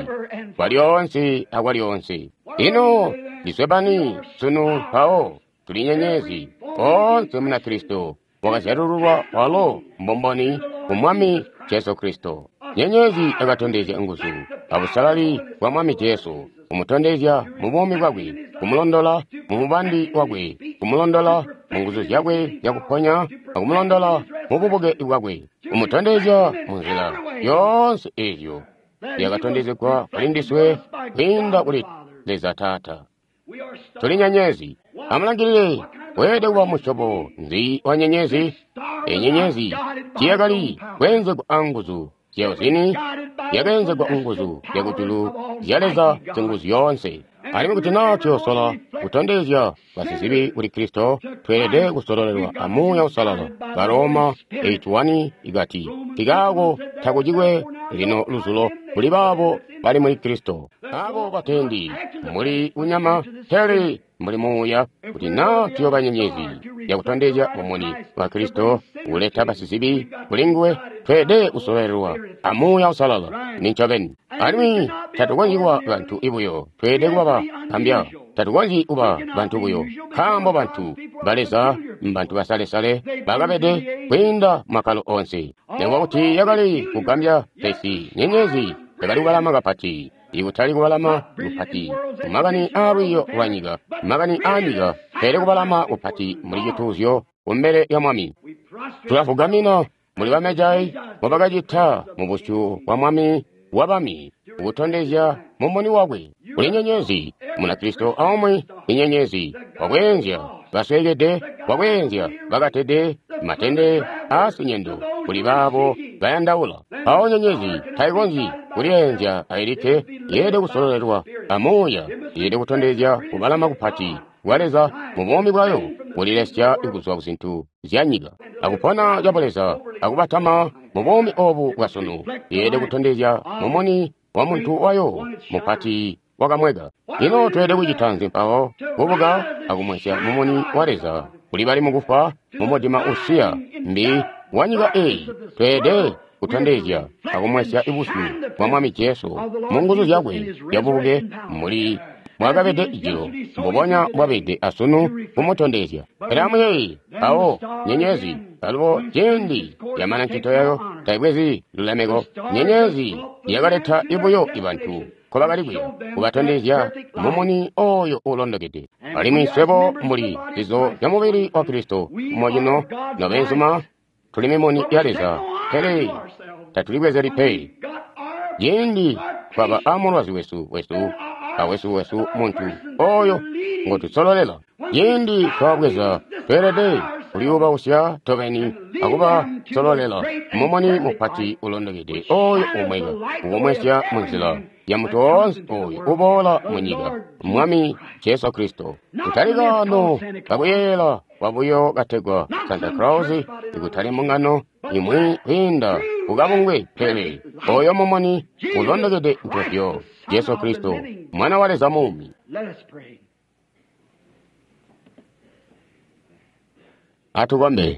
walionsi agwalionsi ino diswebani sunu hao tuli nyenyezi onse muna Kristo wakaserurwa walo mbomboni umwami Yesu Kristo nyenyezi agatondezya nguzu abusalali wa mwami Yesu umutondezya mubomi bwagwe kumulondola mumubandi wagwe kumulondola munguzu zyagwe yakuponya akumulondola mububuge bwagwe umutondezya munzira yonse eyo yagatondezekwa kulindiswe kwinda kuli leza tata tuli nyenyezi amulangirire wede wa mushobo nzi wa nyenyezi enyenyezi chiyagali kwenze kwa anguzu yawzini yagenze kwa unguzu yagutulu yaleza zinguzu yonse alimi kutina sola kutondezya basisibi uli Kristo twede kusololerwa amu ya usalala Baroma 8:1 igati tigago takujigwe lino luzulo kuli babo bali muri Kristo abo batendi muri unyama teri muri muya kuti na tiyo banyenyezi yakutondezya mumoni wa Kristo uleta basisibi ulingwe twede usolerwa amu ya usalala ninchabeni alimi tatugonjiwa bantu ibuyo twede gwaba ambya tatugonji uba bantu buyo kambo bantu baleza mbantu basale bagabede kwinda makalo onse newa kuti yagali kugambya tesi nyenyezi yagali walama gapati ibutali kubalama upati magani ariyo wanyiga magani aniga tere kubalama upati muri gituzyo umbere ya mwami turafugamina muri bamejai mubagajita mu busyu wa mwami wabami ubutondezya mumoni wagwe uli nyenyezi muna Kristo amwe inyenyezi wagwenzya baswegede wagwenzya bagatede matende asinyendo kuli babo bayandawula awo nyenyezi taigonzi kulienzya airike yede kusololerwa amuya yede kutondezya kubalama kupati waleza mubomi bwayo ulilesya iguzwa kuzintu zyanyiga akupona jaboleza akubatama mubomi obu bwasunu yede kutondezya mumoni wa muntu wayo mupati wakamwega ino twede kujitanzi mpawo kubuga akumwesya mumoni waleza kuli bali mukufa mumodima usiya mbi wanyiga twede kutondezya akumwesya ibusu mwa mwami Yesu munguzu zyagwe yabubuge muri mwagabede ijiro mbobonya mwabede asunu kumutondesya eramuye awo nyenyezi aliwo jendi yamana ntito yayo taibwezi lulamego nyenyezi yagaleta ibuyo ibantu kobagalibwira kubatondesya mumuni oyo ulondogede alimu isebo muli izo ya mubiri wa Kristo mojino nobensuma tulimimoni yaleza hele tatulibweze lipe yendi kwaba amulwazi wesu muntu oyo ngotusololela yendi twabweza perede uliuba usya tobeni akuba sololela mumoni mupati ulondogede oyo umwega uwomwesya munzila ya mutu onse oyo ubola munyiga mwami Yesu Kristo utaligano kabuyela wabuyo gategwa Santa Claus igutali mungano imwi hinda ugabungwe pele oyo mumoni ulondogede ntofyo Yesu Kristo mwana waleza mumi. Atugombe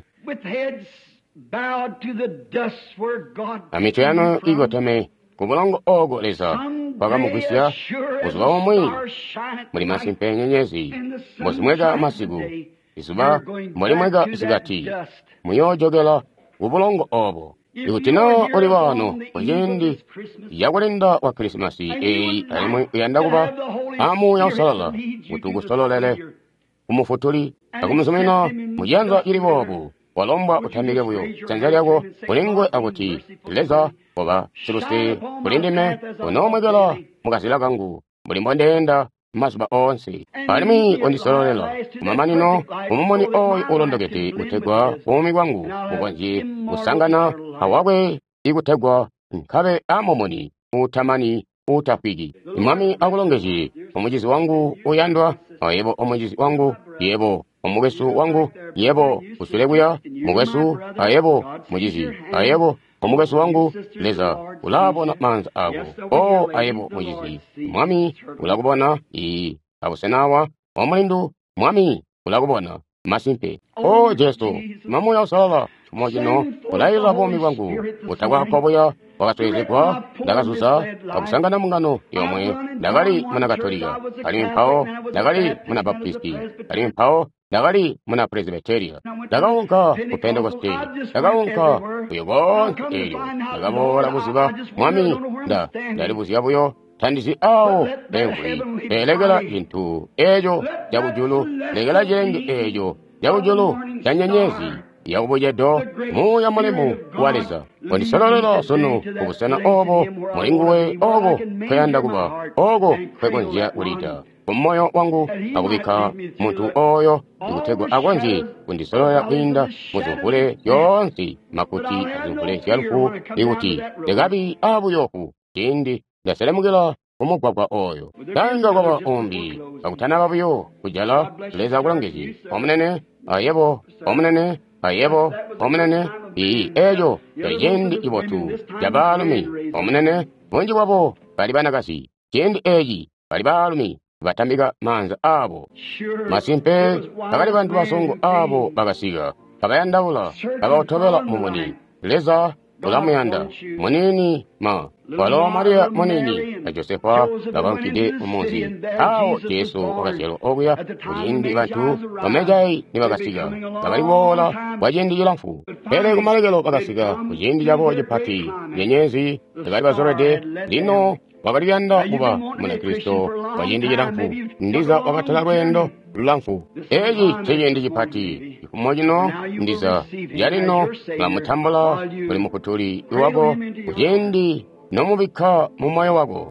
amicho yano igoteme kubulongo ogo leza pagamukwisya uzuba omwi muli masimpe nyenyezi musimwega masigu isuba muli mwega isigati muyojogela ubulongo obo igutina oli bano ojendi yagulinda wa Krismasi alimu yandaguba amu ya usalala mutugusololele umufutuli akumusomena mujanza ili bobu walomba utamige buyo sanjaliago ulingwe aguti leza oba sirusi ulindime unomwegala mugasila gangu mulimbondenda masuba onse alimi ondisololela mamanino umumoni oyo ulondogete utegwa umi gwangu mugwanji usangana hawabwe igutegwa nkabe amomoni utamani utapigi imami akulongeji omujizi wangu uyandwa ayebo omujizi wangu yebo omugesu wangu yebo usulebuya mugesu ayebo mujizi ayebo omugesu wangu leza ulabona manza ago ayebo mujizi mwami ulagubona abusenawa omulindu mwami ulagubona masimpe Jesu mamu ya usalala mojino ulayila bomi wangu utagwa koboya wakatwezekwa dagasusa akusangana mungano yomwe dagali muna katolika ali mpao dagali muna baptisti ali mpao dagali muna presbyteria dagawunka upentekoste dagawunka uyogontu eyo dagabola buziba mwami dali buziba buyo tandisi awo engwi elegela intu ejo jabujulu legela jengi ejo jabujulu janyenyezi yakubujedo muya mulemu waleza ondisololela sunu kubusana obo mulinguwe ogo kweyandaguba ogo kwegonjya ulita kumoyo wangu akubika muntu oyo igutegwa agwanji kundisololela kwinda muzumbule yonsi makuti azumbule syalufu iguti legabi abuyoku kindi gaselemugela umugwagwa oyo tanga gwaba umbi akutana babuyo kujala leza kulangeji omunene ayebo omunene ayebo omunene ejo ejendi ibotu jabalumi omunene munji wabo bali banagasi jendi eji bali balumi batambiga manza abo masimpe abali bantu basongo abo bagasiga abayandawula abawotobela mumuni leza ulamuyanda munini walo Maria munini na Josefa babankide umunsi awo Yesu wakaselo obuya ujindi bantu omejai ni bagasiga babaliwola wajendi jilamfu pele kumalegelo bagasiga ujindi jabo jipati nyenyezi bali bazorede lino wagaliyanda kuba muna Kristo wajendi jilamfu ndiza wakatala rwendo lulamfu eji chejendi jipati ikumojino ndiza yalino nga mutambula kuli mukutuli iwago ujendi nomubika mumoyo wago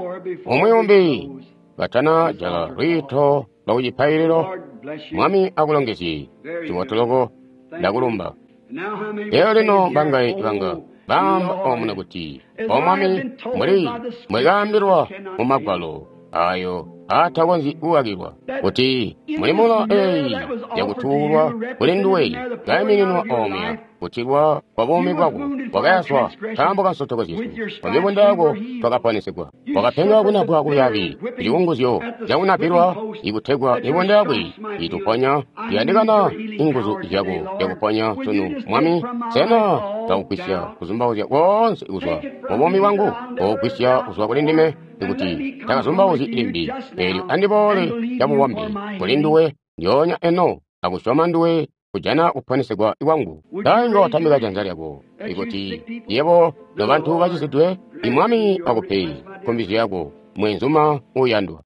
omuyumbi gatana jala rito lawujipaililo mwami akulongesi chiwotologo dagulumba leo lino bangai banga bamba omunaguti omwami muli mwegambirwa mumagwalo ayo atawanzi uwagirwa kuti mulimula yagutuulwa kulinduwe gayimininwa omya kutirwa wabomi bwago wagayaswa tambuka nsotogo zisu wamibondago twagapanisibwa wagapenga guna bwago yabi ibiwunguzyo jagunapirwa igutegwa ibondagwe ituponya yandigana inguzu jago yaguponya tunu mwami sena takukwisya kuzumbauzya konse uzwa obomi wangu okwisya uzwa kuli ndime ikuti takazumbauzi ilimbi eli andipole yabuwambi kuli nduwe ndionya eno akushoma nduwe kujana kuphanisegwa iwangu tainga watambika janza lyako ikuti yebo no bantu bachisidwe imwami akupei kumbizi yako mwenzuma uyandwa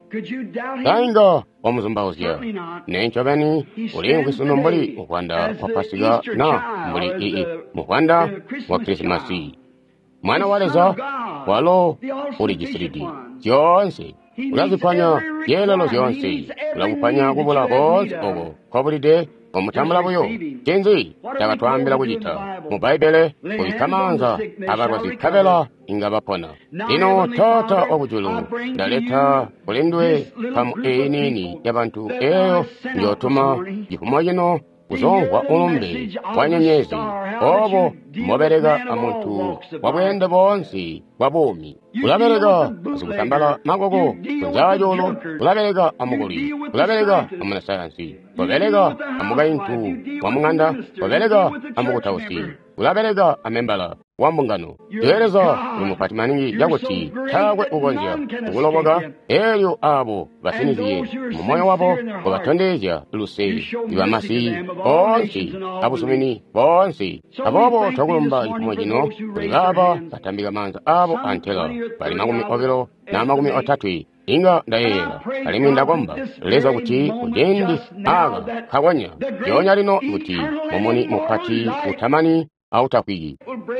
tainga wamuzumbauziya nenchoveni uli nkwisunu mbuli mukwanda kwa Pasika na mbuli ii mukwanda wa Krismasi mwana waleza walo uli jisiridi jonse ulazipanya yelelo jonse ulakupanya kubula konse ogo kobulide omutambula buyo jenzi takatwambila kujita mu Baibele kulikamanza abalwazi kabela inga bapona lino tata wabujulu ndaleta kulindwe pamu enini yabantu eyo ndiotuma jifumwa jino uzongwa ulumbe wanyenyezi obo moberega amuntu wabwende bonsi wabomi ulaberega zikutambala magogo kunjajolo ulaberega amugoli ulaberega amunasayansi ulaberega amugayintu wamunganda ulaberega amugutausi ulaberega amembala wambungano yereza umupatimaningi yaguti tagwe ugonja uguloboga elyo abo basiniziye mu moyo wabo obatondezya luse ibamasi bonsi abusumini bonsi abobo togulumba ifumo jino kuli baba batambika manza abo antela bali magumi obero na magumi otatwi inga ndayera alimi ndagomba leza kuti ujendi aga kawanya yonya lino kuti momoni mupati utamani autakwi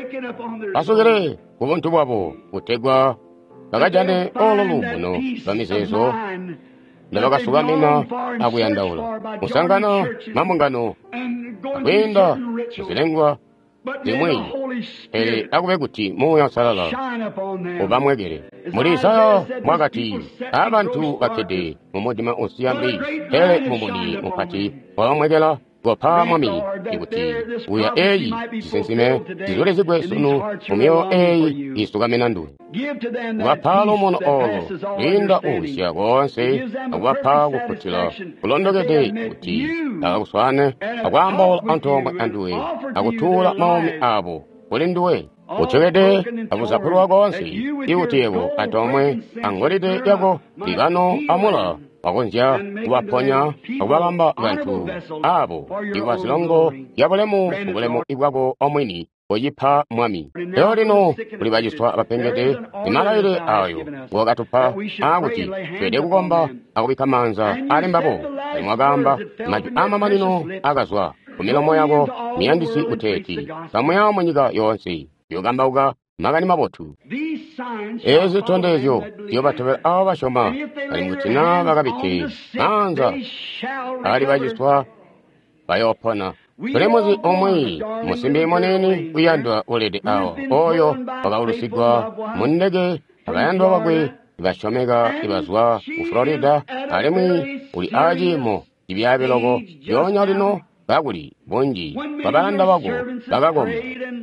pasogere kubuntu bwabo utegwa bagajane ololubuno bamizezo ndabagasugamina abuyandaula musangana mamungano agwenda zilengwa zimweyi eri akube kuti muya salala obamwegere muri Isaya mwagati abantu bakede mumudima osiyambi ele mumuni mupati obamwegera gopa mwami ikuti uya eyi zisensime zizolezigwe sunu mumyo eyi isugamina ndu wapalo mono olo linda uwisya gonse wapa gukutila kulondogede kuti akuswane akwamba antomwe anduwe akutula maomi abo kulinduwe uchegede akusapulwa gonse iutiyego antomwe angolide yago ligano amula wakonja waponya wabamba bantu abo iwasilongo yabulemu ubulemu ibwabo omwini oyipa mwami lero lino kuli bajiswa abapengede imalaire ayo wogatupa akuti twede kugomba akubikamanza alimbabo alimwagamba maju amamanino agazwa kumilomo yabo miyandisi uteti pamweya mwenyiga yonse yogambauga magani mabotu ezi tondezyo iyo batebe abo bashoma alimutina bagabite manza ali bajiswa bayopona tulemuzi omwi musimbi moneni uyandwa ulede awo oyo bagawulusigwa munege abayandwa bagwe ibashomega ibazwa mu Florida alimwi uli ajimo ibyabilogo yonya lino baguli bonji babanda bago bagagomba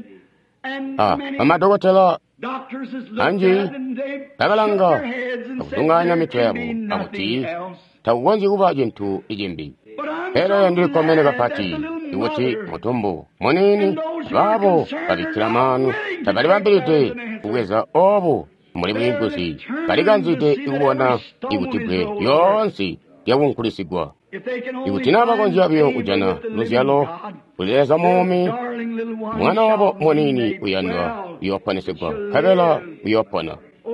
amadogotela anji bagalanga akutunganya mitwe yabo akuti tawugonzi kuba jintu ijimbi ero ndikomene gapati iwoti mutumbu monini babo babikiramanu tabali bambirite kugeza obu muri bwigusi bariganzide ikubona ibutibwe yonsi yawunkulisigwa ikutina bagonzi abyo ujana luzyalo uleza momi mwana wabo monini uyanwa yopanisegwa kabela uyopona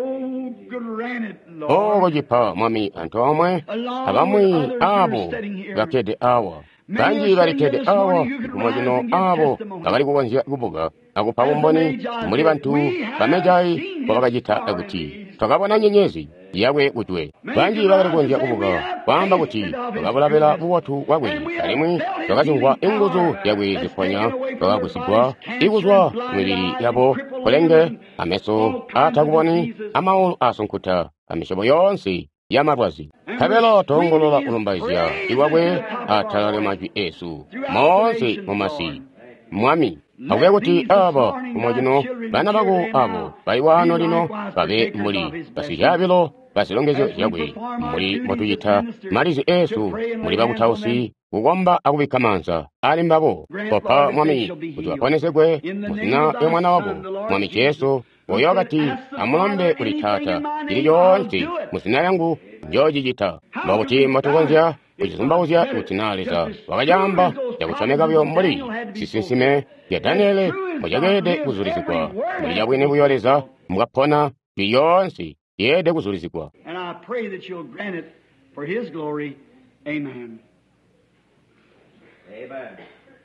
ogojipa mwami antomwe abamwi abo bakede awa banji balikede awa kumojino abo abali kugonzi kubuga akupa bumboni muri bantu bamejayi babagajita aguti twagabona nyenyezi yawe utwe banji bagari kugonzi kubuga kwamba guti twagabulabela buwatu wagwe alimwi twagazungwa inguzu yawe ziponya twagagusigwa iguzwa mwibiri yabo kolenge ameso ataguboni amaulu asunkuta amishobo yonsi yamarwazi kabelo tongolola ulumbaizya iwagwe atalale majwi esu monsi mumasi mwami akuye kuti abo kumojino bana bako abo baiwano lino babe muli basijabilo basilongezo yabwe muli motuyita malizi esu muli bakutausi kugomba akubikamanza ali mbabo popa mwami kuti waponesegwe muzina yomwana wabo mwami Yesu oyo akati amulombe ulitata ili yonse muzina yangu njojijita bakuti matukonzya kuchisumbauza utinaliza wakajamba yakuchomeka byo muli sisinsime ya Danieli mujagede kuzulizikwa muli yabwine buyoleza mukapona biyonse yede kuzulizikwa. And I pray that you'll grant it for His glory. Amen. Amen.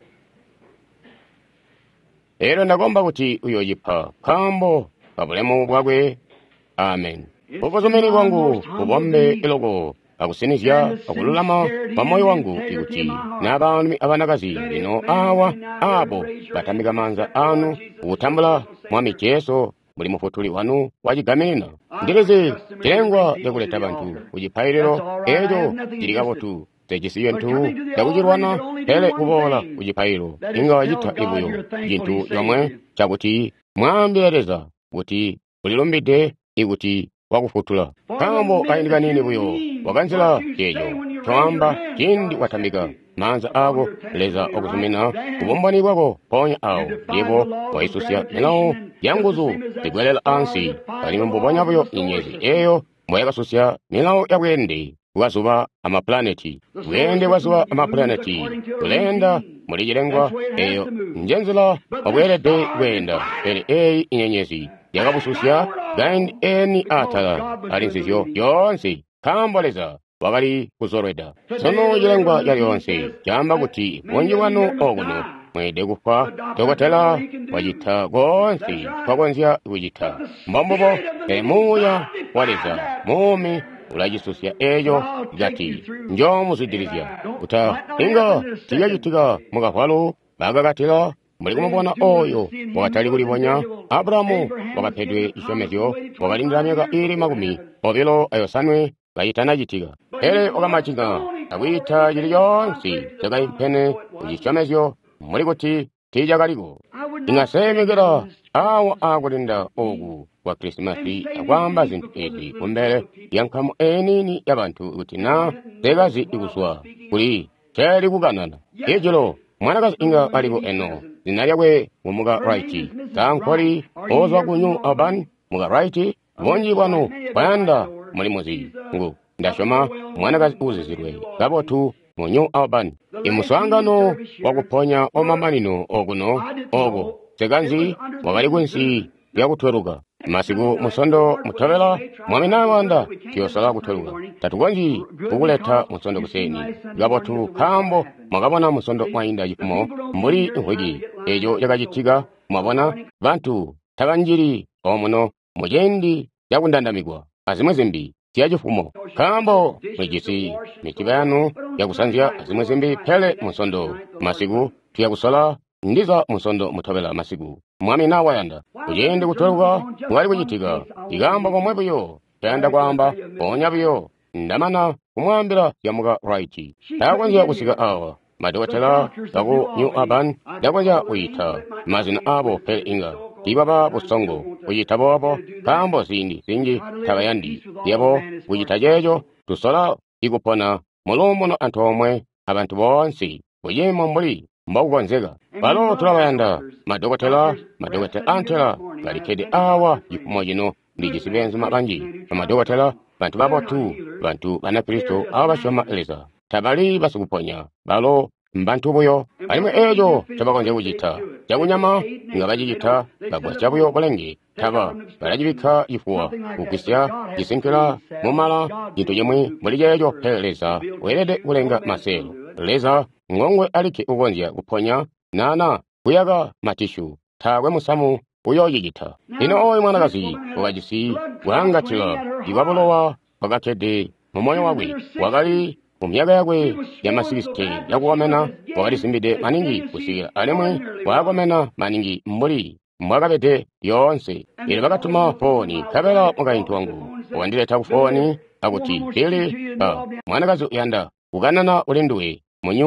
Ero ndagomba kuti uyoyipa kambo kabulemu bwagwe. Amen. Ukozomeni wangu ubombe ilogo akusinizya akululama pamoyo wangu ikuti n'abantu abanagazi lino awa abo batamiga manza anu utambula mwami Yesu muli mufutuli wanu wajigamina ndireze kirengwa yakuleta bantu ujipairiro ejo jirikabotu tegisiyo ntu yakujirwana hele kubola ujipairo inga wajita ibuyo jintu yomwe chakuti mwambereza kuti ulilumbide ikuti wakufutula kambo kaindika nini buyo wakanzila yeyo twamba kindi watamiga manza ago leza okuzimina kubombani bwako ponya awo libo waisusya milawo yanguzu tigwelela ansi kalime mbubonya buyo inyezi eyo mwayakasusya milawo yabwende wazuba amaplaneti bwende wazuba amaplaneti kulenda mulijirengwa eyo njenzela obwerede bwenda pere eyi inyenyezi yakabususya gaindi eni atala alinsizyo yonse kamboleza wakali kuzorweda sono yilengwa yali yonse jamba kuti wonji wanu oguno mwede kufa tokotela wajita gonsi kwagonzya wajita mbombobo emuya waleza mumi ulajisusya eyo gati njo muzidirizya uta inga tiyajitiga mugafalo bagagatila muli kumubona oyo wakatali kulibonya Abrahamu wakapedwe ishomezyo wakalindira myaka 20 obilo ayosanwe gayitana jitiga ele okamachinga akwita jili yonsi jagayimpene ujishomezyo muli kuti tijagaliko ingasemekera awo akulinda ogu wa Krismasi akwamba zinthu ezi kumbele yankhamu enini yabantu kuti na tegazi ikuswa kuli cheli kukanana ejelo mwanakazi inga aliko eno zina lyakwe muga right tankholi ozwa kunyu aban muga right bonji wano bayanda muli muzi ngu ndashoma mwanakazi uzizirwe gabotu munyu aban imusangano wakuponya omamanino oguno ogo teganzi wakali kwensi yakutweruka masiku musondo mutobela mwamina wanda kiyosala kutweruka tatugonji kukuleta musondo kuseni gabotu kambo mwakabona musondo mwainda jikumo mbuli nhwegi ejo yakajitiga mwabona bantu taganjiri omuno mujendi yakundandamigwa azimwezimbi tiyajifumo kambo mwijisi mikibayanu yakusanzya azimwezimbi pele musondo masiku tuyakusala ndiza musondo mutobela masiku mwamina wayanda kujende kutweruka mwali kujitiga igamba komwebuyo tayanda kwamba onyabuyo ndamana kumwambira yamuga right takwanzya kusika awa madokotela gaku New Urban dakwanzya uyita mazina abo pele inga tibaba busongo uyita bobo kambo zindi zinji tabayandi yabo uyita jejo tusola ikupona mulumuno anthu omwe abantu bonse uyemo mbuli mbakugonzeka palo tulabayanda madokotela antela galikede awa jikumo jino ndijisibenzu mabanji amadokotela bantu babotu bantu bana Kristo awa bashoma eleza tabali basukuponya balo mbantu buyo alimwe ejo tabagonze kujita jakunyama nga bajijita bagwa chabuyo balenge taba balajibika ifuwa ukisya jisinkira mumala jintu jemwe mulijejo peleza welede ulenga maselo leza ngongwe alike ugonzya kuponya nana kuyaga matishu tagwe musamu uyo yigita ino oyi mwanakazi wakajisi wangatila iwabulowa wakakede mumoyo wagwe wakali umyaga yagwe yamasikisite yakuwamena wakadisimbide maningi kusikira alimwe wakomena maningi mbuli mwakabete yonse ili bakatuma foni kabela mwakayintu wangu wandileta kufoni akuti pili mwanakazi uyanda kukanana ulinduwe munyu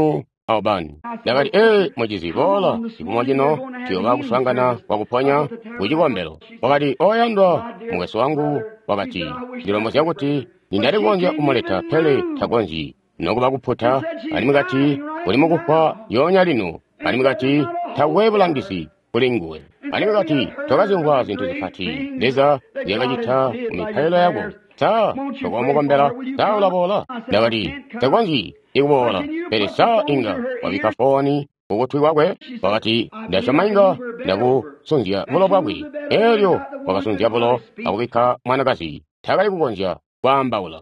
aubani ndakati muchizivola chifukwa chino chiyoba kusangana kwakuponya kuchikombero wakati oyandwa mweso wangu wakati ndilomboza kuti ndindatikonja kumuleta phele thakonji nokuba kuphuta ali mikati kuli mukufa yonya lino ali mikati thawebulangisi kuli nguwe ali mikati tokazingwa zinthu ziphati leza ziyakachitha miphaelo yako ta tokomukombera ta ulabola ndakati thakonji ikubola pele sa inga wabika foni ukuthwi kwakwe wakati ndachoma inga ndakusunzya bulo bwakwe elyo wakasunzya bulo akubika mwanakazi thakali kukonja kwambaula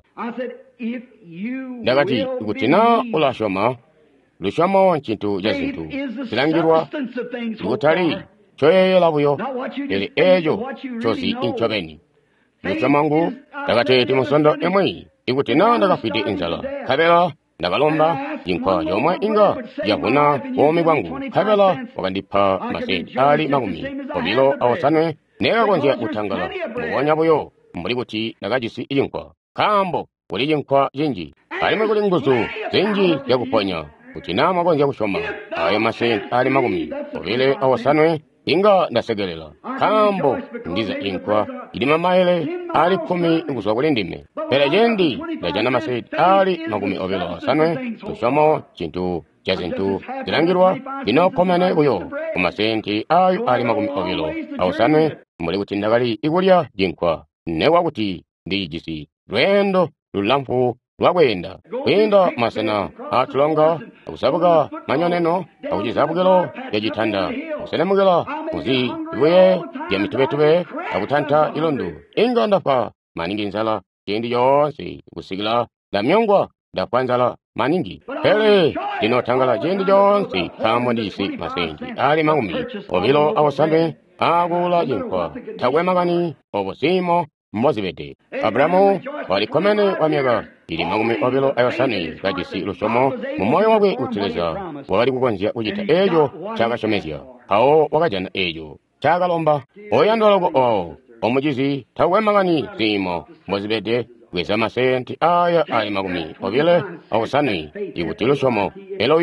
ndakati ikutina ulashoma lushomo nchinthu cha zinthu zilangirwa ikutali choyeyela buyo eli ejo chosi inchopeni lushomangu ndakati timusondo emwe ikutina ndakafiti inzala khabela ndakalomba jinkwa yomwe inga yakuna womi kwangu khabela wakandipha masenti ali makumi obilo awosanwe nekakonja uthangala muwonya buyo mbuli kuti ndakachisi ijinkwa kambo kuli jinkwa jinji alimwe kuli nguzu zinji yakuponya kutina makonja kushoma ayo masenti ali makumi obile awosanwe inga ndasegelela kambo ndiza inkwa ilima maele ali 10 nguzwa kuli ndime pera jendi ndajana masenti ali makumi obilo awosanwe tushomo chintu cha zinthu zilangirwa inokomene kuyo kumasenti ayo ali makumi obilo awosanwe mbuli kuti ndakali ikulya jinkwa newakuti ndijisi lwendo lulampu lwakwenda kwenda masena atulonga akusabuka manyoneno akuchizabukelo yachithanda akuselemukela muzi ibuye ya mitubetube akutantha ilondu inga ndafa maningi nzala chindi yonse kusikila ndamyongwa ndafa nzala maningi pele ndinothangala chindi chonse kamwe ndijisi masenti ali makumi obilo awosanwe akula jinkwa thakwemakani obusimo mmozibete abrahamu walikomene wamyaka ili makumi obilo ayosani kajisi lushomo mumoyo wakwe utileza wakali kukonzya kuchita ejo chakashomezya awo wakajana ejo chakalomba oyandwaloko owo omuchizi thakwemakani zimo mmozibete kweza masenti aya ali makumi obile awosani ikuti lushomo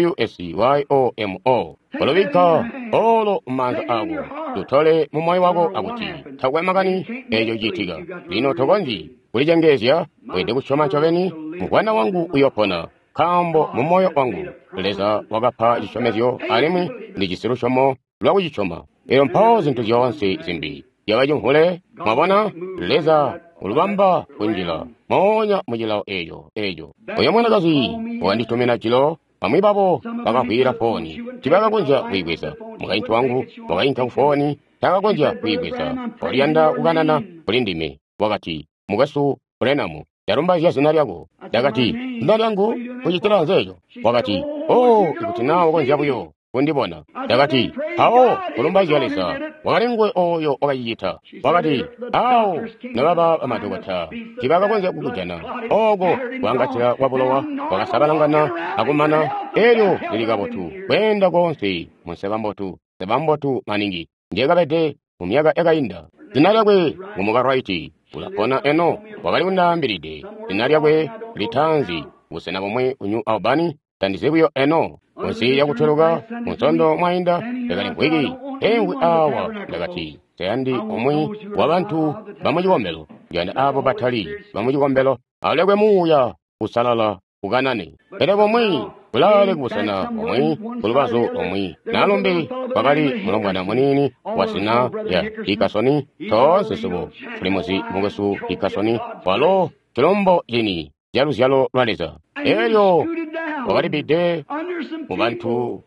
LUSYOMO olobika olo manza ako tutole mumoyo wako akuti thakwemakani ejo jitika lino tokonji kulijengezya wede kushoma choveni mukwana wangu uyopona kambo mumoyo wangu leza wakapha chishomezyo alimwi ndi chisilushomo lwakuchichoma iyo mphawo zinthu zonse zimbi yakachimphule mwabona leza ulubamba kunjila monya mujila ejo oyo mwanakazi wanditumina chilo pamwi papo pakakwira foni chipakakonja kuikweza mukayinthu wangu wakayintha kufoni takakonja kuikweza oliyanda kukanana kuli ndime wakati mukasu kulenamu yarumba zya zina lyako dakati zina lyangu kuchitira nzeyo wakati ikuti nawo konja buyo kundibona dakati awo kulumba zyalesa wakalengwe oyo wakachiyitha wakati awo nababa amadokotha chipakakonja kukujana oko wangatira wapulowa wakasabalangana akumana elyo lilikapotu kwenda konse munsebambotu sebambotu maningi njekapete mumyaka ekayinda zina lyakwe mumukarwaiti ulapona eno wakali unambiride zina lyakwe lithanzi usena pomwe unyu aubani tandizebuyo eno onsi yakuthuluka munsondo mwayinda lekali nkwiki engwi awa ndakati teyandi omwe wabantu bamuchikombelo yandi apo pathali bamuchikombelo alekwe muya kusalala kukanane ere pomwe kulale kusana omwe kulubazo omwe nalombe pakali mulongwana munini wasina ya ikasoni tonse subo kulimozi mungesu ikasoni walo chilombo chini jaluzyalo lwaleza elyo wakalipite mubantu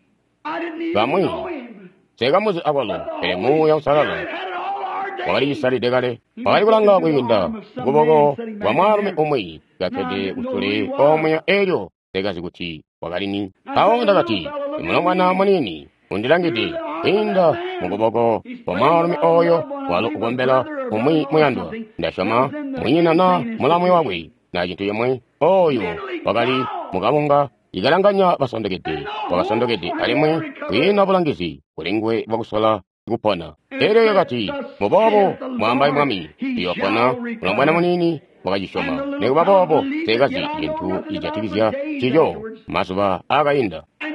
bamwe sekamuzi akwalo ere muya usalala wakaliyisalide kale wakali kulanga kwiyinda ukuboko wa mwalume omwe gakede utule omwe elyo sekazi kuti wakalini awo ndakati imulongwana munini undilangide kwiyinda mukuboko wa mwalume oyo walo kukombela omwe muyandwa ndashoma mwinyinana mulamwe wakwe na chintu yomwe oyo wakali mukabunga ikalanganya wakasondokede alimwe kwina bulangizi kulingwe bakusola kupona ero yakati mubobo mwambayi mwami iyopona mulambwana munini wakachishoma nekubabobo sekazi yinthu ijatikizya chijo masuba akayinda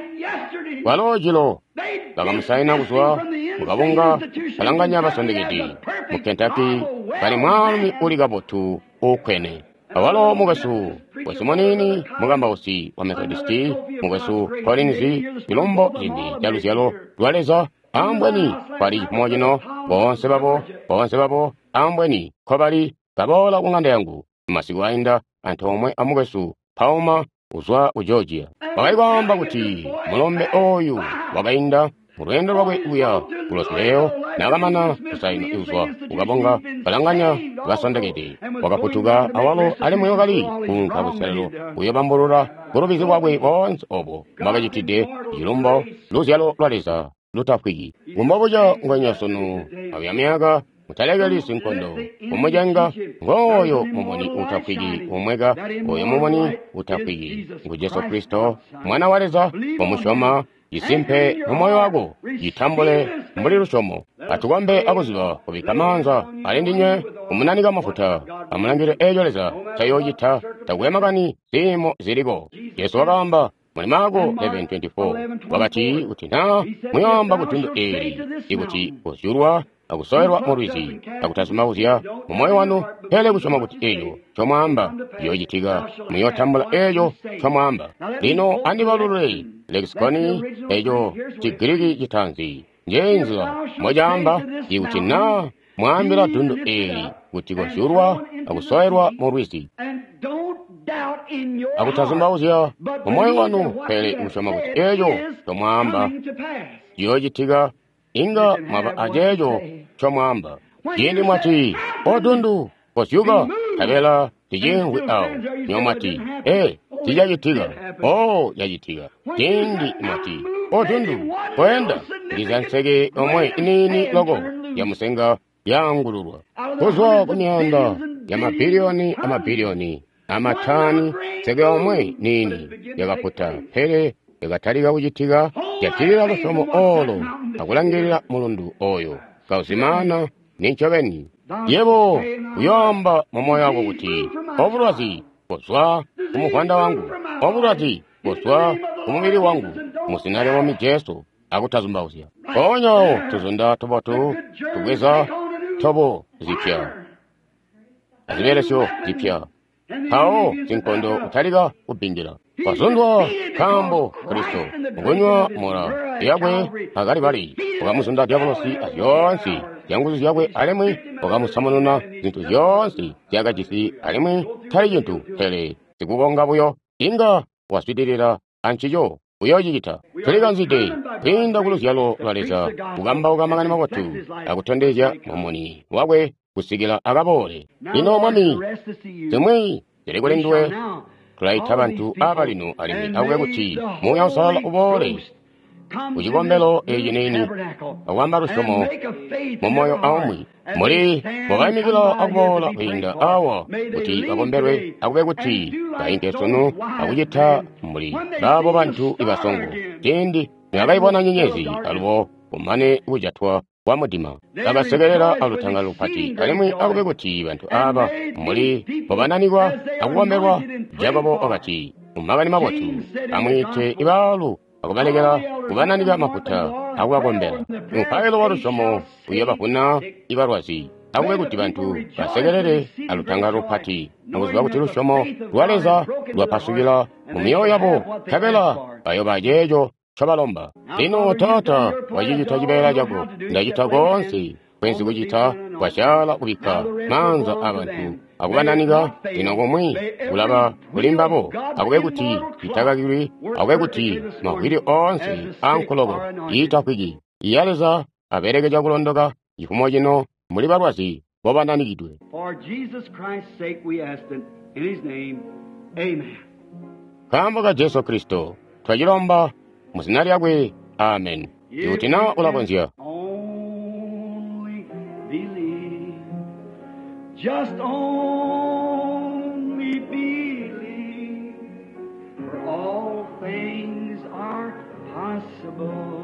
walojilo bakamusaina kuswa mukabunga kalanganya basondegeti mu Kentucky kali mwami uliga botu ukwene awalo mugasu wesimonini mugamba usi wa Methodisti mugasu Collins ilombo zindi jalusialo lwaleza ambweni pali chimojino bonse babo ambweni kobali kabola kunganda yangu masiku ainda anthu omwe amugasu Pauma uzwa uJeorgia bakayigamba kuti mulombe oyu wakainda mulwendo lwakwe uya ulosileyo nakamana kusaina uzwa ukabonga kalanganya basondekete wakaputuka awalo ali moyo kali kunkabusalelo uyo bambulula kurubizi kwakwe bonse obo bakachitide chilumbo luzyalo lwaleza lutafwiki gumbabuja nganyasonu abyamyaka mutalekeli sinkondo umujenga ngoyo mumoni utafwiki umwega oyo mumoni utafwiki ngu Yesu Kristo mwana waleza umushoma yisimpe mumoyo wago yitambule mbuli lushomo atukwambe akuziba kubikamanza alindinye umunaniga mafuta amulangire eyoleza chayoyita takuyemakani zimo ziligo Yesu wakamba mulimago 11:24 wakati utina muyamba kutundu eri ikuti usyurwa akusoerwa mulwizi akutazimawuzya mumoyo wanu hele kushoma kuti eyo chomwamba yoyitiga muyotambula eyo chomwamba lino andibalule leksikoni eyo chigiriki chitanzi njenza mojamba ikuti na mwambira tundu eri kuti kusyurwa akusoerwa mulwizi akutazimawuzya mumoyo wanu hele kushoma kuti eyo chomwamba yoyitiga inga mwaba ajejo chomwamba yindi mwati otundu kosyuga kabela tijengwe au nyomati tijajitiga yajitiga yindi mwati otundu kwenda ndizansege omwe inini logo ya musenga yangulurwa kuzwa kunyanda ya mabilioni amatani sege omwe nini yakaputa pele yakataliga kujitiga yatilira lusomo olo akulangirira mulundu oyo kausimana ninchoveni yebo kuyomba mumoyo wako kuti obulwazi kuswa kumukwanda wangu obulwazi kuswa kumubiri wangu musinale wa mijeso akutazumbauzya onyo tuzunda tobotu tugweza tobo zipya aziberesyo zipya awo zinkondo utaliga kupindira wasundwa kambo Kristo ngonywa mora yagwe agari bali ukamusunda diabolosi asyonsi yanguzi yagwe alemwe ukamusamanuna zintu yonsi yagajisi alemwe tali jintu tele sikubonga buyo inga waswidirira anchijo uyoyita tulikanzide pinda kulusyalo lwaleza ugamba ukamangani makotu akutondeja momoni wagwe kusigila akabole ino mwami zemwe telekulendwe tulaita abantu abalino alimi awuge kuti muya usala ubole kujikombelo eyineni awamba lushomo mumoyo awumwi muli mukayimikila akubola kwinda awa kuti akomberwe awuge kuti kayinkesonu akujita muli labo bantu ibasongo tindi nakayibona nyenyezi alubo umane ujatwa wa mudima akasegerera alutanga lupati alimwi akuge kuti bantu aba muli mubananirwa akukomberwa jagabo akati umagani mabotu amwite ibalu akubalekera kubananira mafuta akukakombera mukayelo walushomo uyabakuna ibalwazi akuge kuti bantu basegerere alutanga lupati akuziba kuti lushomo lwaleza lwapasukila mu myoyo yabo kabela ayo bajejo chabalomba lino tata wajijita jibela jago ndajita gonsi kwensi kujita washala kubika manza abantu akubananiga inongomwi ulaba ulimbabo akuge kuti itakagiri akuge kuti mahwiri onsi ankologo itakwigi iyaleza aberege jakulondoka ikumojino muli balwazi bobananigidwe. For Jesus Christ's sake we ask it in his name. Amen. Kamboga Yesu Kristo twajilomba muzina lyagwe amen. Yutina ulabonzya Only believe, just only believe, for all things are possible.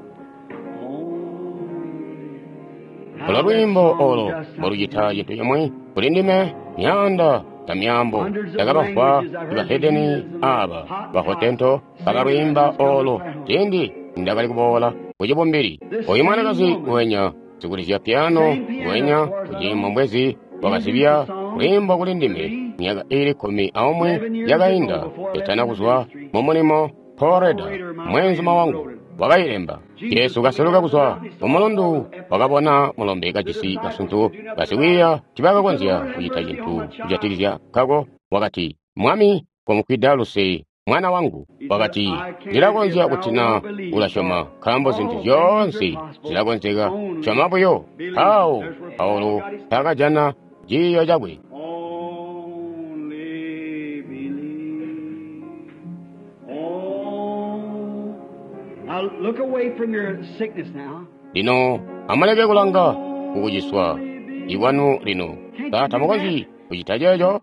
olwimbo olo oluyita yetu yamwe kulindime myanda tamyambo yagabafa ibahedeni aba bahotento abalwimba olo tindi ndakali kubola kuchipombiri uyu mwanakazi wenya sikulizya piano wenya kuyimba mbwezi wakasivya kulimba kuli ndime myaka ili khumi aomwe yakayinda itana kuzwa momulimo poreda mwenzi mawangu wakayilemba yesu kaseluka kuzwa umulundu wakapona mulombe kachisi kasunthu kasiwiya chipakakonzya kuchita chinthu kuchatikizya kako wakati mwami komukwida luse mwana wangu wakati ndilakonzya kutina ulashoma khambo zinthu zonse zilakonzeka shomapoyo awo paulo takajana jiyo chakwe Look away from your sickness now. lino amaleke kulanga kukuchiswa iwanu lino tatamakonzi kuchita checho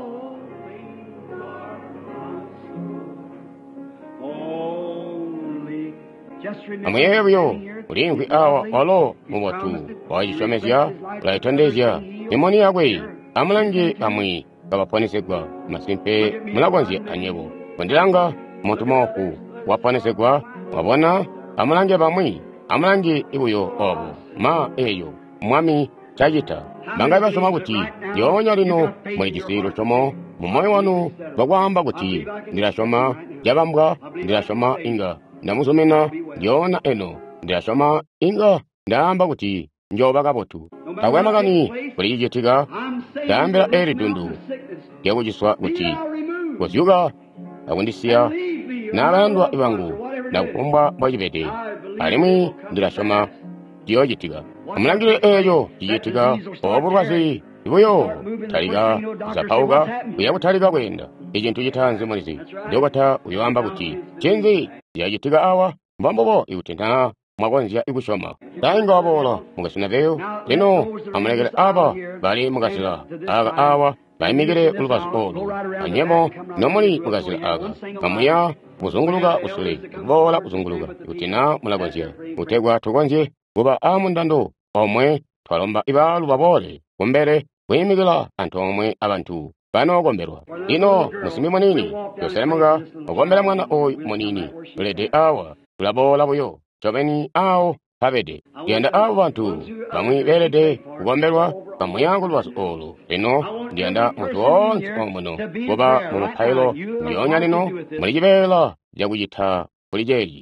amweyeyo ulinkwi awa olo mubotu wachisomesya kulaitondezya imoni yakwe amulange amwi kapaponesegwa masimpe mulakonzya anyebo kundilanga muntu moku waponesegwa wabona amulange pamwi amulange ibuyo obo ma eyo mwami chachita bangai basoma kuti yonya lino muli chisiro chomo mumoyo wanu bakwamba kuti ndilashoma jabambwa ndilashoma inga ndamusomena ndiona eno ndilashoma inga ndayamba kuti njoba kapotu takwemakani kuli chichitika ndayambira eri tundu yakuchiswa kuti kuzyuka akundisiya nalayandwa iwangu nakukumbwa mwachipete alimwi ndilashoma ndiyochitika amulangire eyo chichitika obulwazi ibuyo talika zapauka kuyakuthalika kwenda icinthu chithanzi mwenizi ndiyokatha uyamba kuti chenzi yachitika awa mbambobo ikutentha mwakonzya ikushoma tainga wabola mukasinapeyo lino amulekere apa bali mukasira aka awa bayimikire ulukazi olo anyemo nomuli mukasira aka kamuya kuzunguluka usule kubola kuzunguluka ikutina mulakonzya utegwa tukonzye kuba amundando omwe twalomba ibalu babole kumbere kuyimikira anthu omwe abantu banogomberwa ino musimi mwanini yoselemuka ogombera mwana oyu mwanini tulete awa tulabola buyo chopeni awo pabede ndiyanda abo bantu bamwi belede kugomberwa pamuyango lwazi olo lino ndiyanda munthu onse omuno kuba mumuphailo ndiyonya lino muli chibela lyakuchitha kuli jeji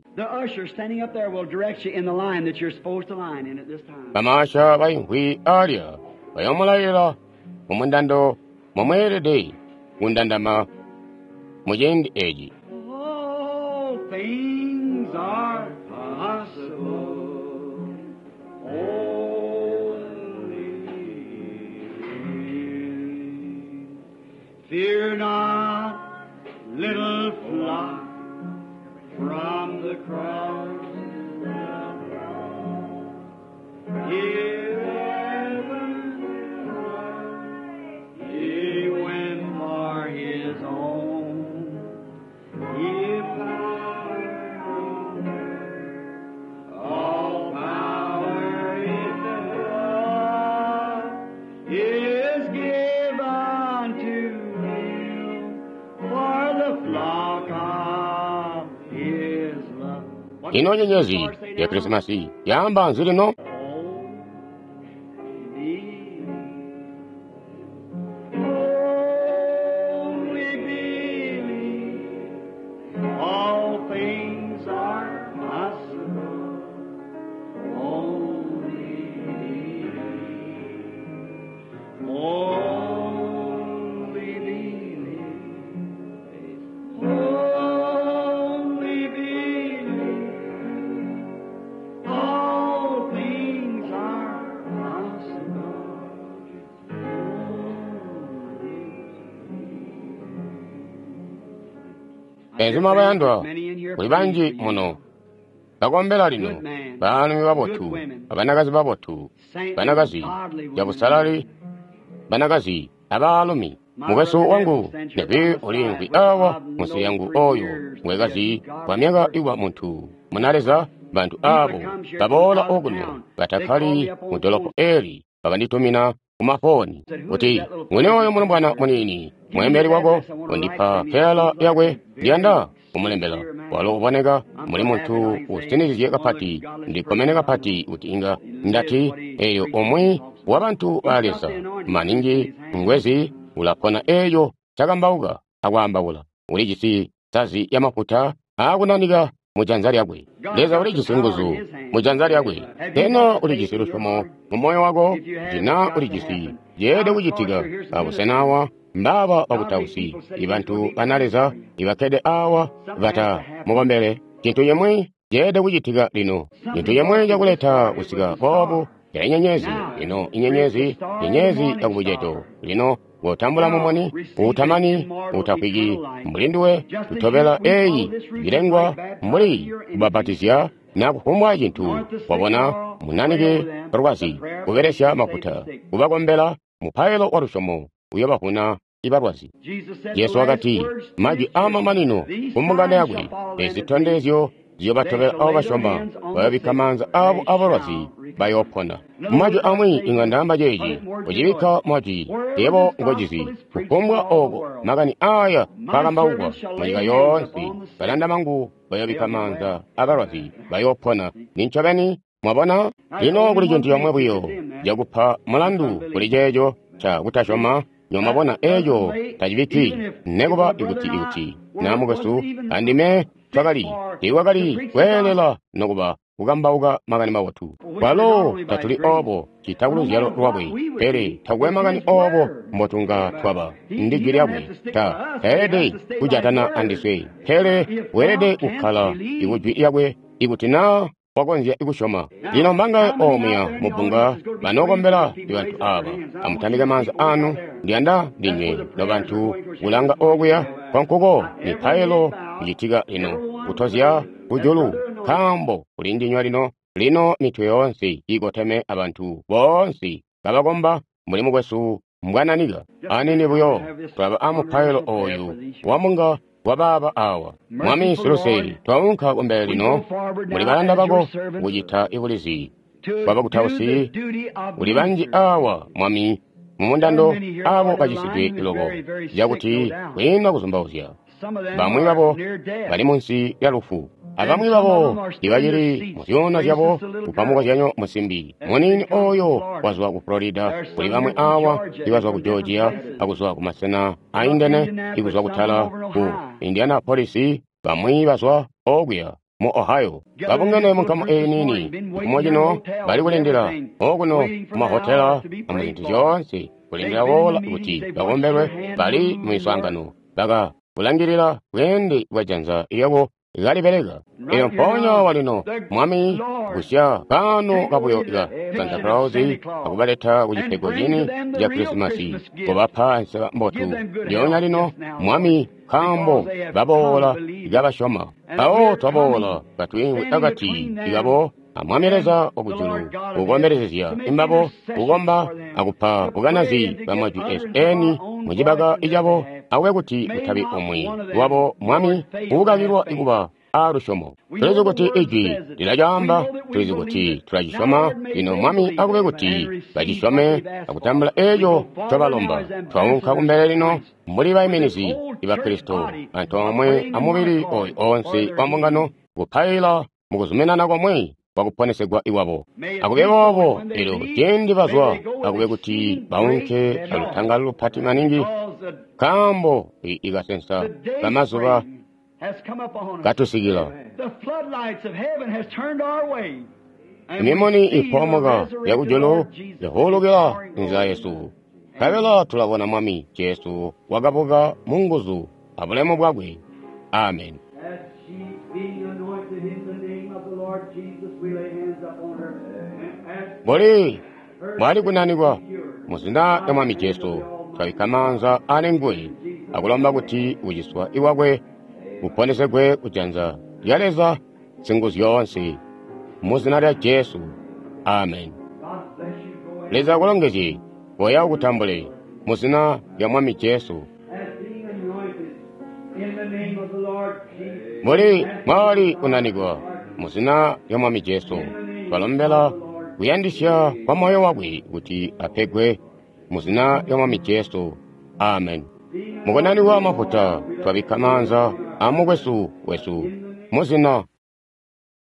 pamasha bayinkhwi alya bayomulayira mumundando momwelede kundandama mujendi eji All things are possible. Fear not, little flock, from the cross. He went for his own. He power, all power in the is given to him for the flock of his love. ino nyenyezi ya Krismasi yamba nzili no enzima bayandwa buli banji muno bagombera lino balumi babotu abanagazi babotu banagazi jabusalali banagazi abalumi mugaso wangu nebi olinkwi awa musi yangu oyo mwegazi kwa myaka iwa muntu munaleza bantu abo babola okuno batakali mudolopo eri bakanditumina kumafoni kuti mwene oyo mulumbwana munini mwemberi wako undipa hela yakwe ndiyanda kumulembera walo uboneka muli munthu usinizizye kapati ndikomene kapati utinga ndati eyo omwe wabanthu balesa maningi ngwezi ulapona eyo chakambauka akwambawula uli chisi sazi ya mafuta akunanika mujanza lyakwe leza uli chisunguzu mujanza lyakwe tena uli chisi lushomo mumoyo wako jina uli chisi jede kuchitika abusenawa mbava wakutausi ibantu banaleza ibakede awa vata mukombele chintu yemwe jede kuchitika lino chintu yemwe jakuleta usika bobo ya inyenyezi lino inyenyezi yakubujeto lino wotambula mumoni utamani utakwigi mbulinduwe tutobela eyi bilengwa mbuli kubabatizya na kufumbwa chintu wabona munanike barwasi kuberesya mafuta kubakombela mupayelo warushomo uyo bafuna ibarwasi yesu wakati maji ama manino kumbungane yakwe ezitondezyo ziyobatobela abo bashomba bayabikamanza abo abarwasi bayopona maji amwi ingandamba jeji ujibika maji yebo ngojizi kukumbwa ogo magani aya pakambauwa majiga yonsi balanda mangu bayabikamanza abarwasi bayopona ninchobeni mwabona lino buli chintu yomwe buyo jakupa mulandu buli jejo cha kutashoma nyomabona ejo tajibiki negoba iguti namugesu andime twakali iwakali welela nokuba kukambauka magani mawatu walo tatuli obo chitakuluzyalo lwabwe pere tagwe magani obo mbotunga twaba ndigiryabwe ta ede kujatana andiswe pere werede ukhala ikujwi yabwe igutina wakonzya ikushoma lino mbanga omuya mubunga banokombela ibantu aba amutandike manza anu ndianda ndinywe no bantu ulanga ogweya kwankuko ni payelo kujitika lino kutozya kujulu kambo kulindinywa lino mitwe yonse igoteme abantu bonsi babakomba mulimu gwesu mbwananiga anini buyo twaba amupayelo oyu wamunga wababa awa mwami suluseri twawunka kumbele lino muli balanda bako kujita ibulizi baba kutausi uli banji awa mwami mumundando abo bajisidwe ilogo jakuti kwina kuzumbauzya bamwi babo bali munsi ya lufu abamwi babo ibayiri musyona zyabo kupamuka zyanyo musimbi munini oyo wazwa ku Florida kuli bamwe awa iwazwa ku Georgia akuzwa ku masena aindene ikuzwa kutala ku Indianapolis bamwi bazwa ogwya mu Ohio babungene munkamo enini kumojino bali kulindira okuno kumahotela amuzintu zyonse kulindira wola kuti bakombelwe bali mwisangano baga kulangirira wende wajanza iyabo igalibelega iyo mponya walino mwami kusya kano kabuyo iga Santa Claus akubaleta kujipego jini ja Krismasi kubapa nsa mbotu lyonya lino mwami kambo babola igabashoma awo twabola batwingwe agati igabo amwamereza okujulu ugomerezezya imbabo ugomba akupa uganazi bamwaju SN mujibaga ijabo awe kuti utabi omwe wabo mwami ugabirwa iguba arushomo tulizo kuti iji lilajamba tulizo kuti tulajishoma ino mwami akube kuti bajishome akutambula ejo twabalomba twawunka kumbele lino mbuli baimenizi iba Kristo antu omwe amubiri oyi onse wambungano gupayila mukuzumenana kwamwe wakuponesegwa iwabo akube bobo ilo jendi bazwa akube kuti bawunke alutanga lupati maningi kambo igasensa bamazuba katusigila imimoni ipomoga yakujolo yahologela nza Yesu kabela tulabona mwami Yesu wagaboga munguzu abulemu bwagwe amen. Boli mwali kunanigwa musina ya mwami Yesu twabikamanza anengwe akulomba kuti ujiswa iwagwe uponesegwe kujanza yaleza singuzi yonse muzina lya Yesu amen. Leza kulongeji oya ukutambule muzina lya mwami Yesu mwali kunanigwa muzina lya mwami Yesu twalombela kuyandisya kwa moyo wabwe kuti apegwe muzina lya mwami Yesu amen. Mukunanigwa mafuta twabikamanza amo wesu muzina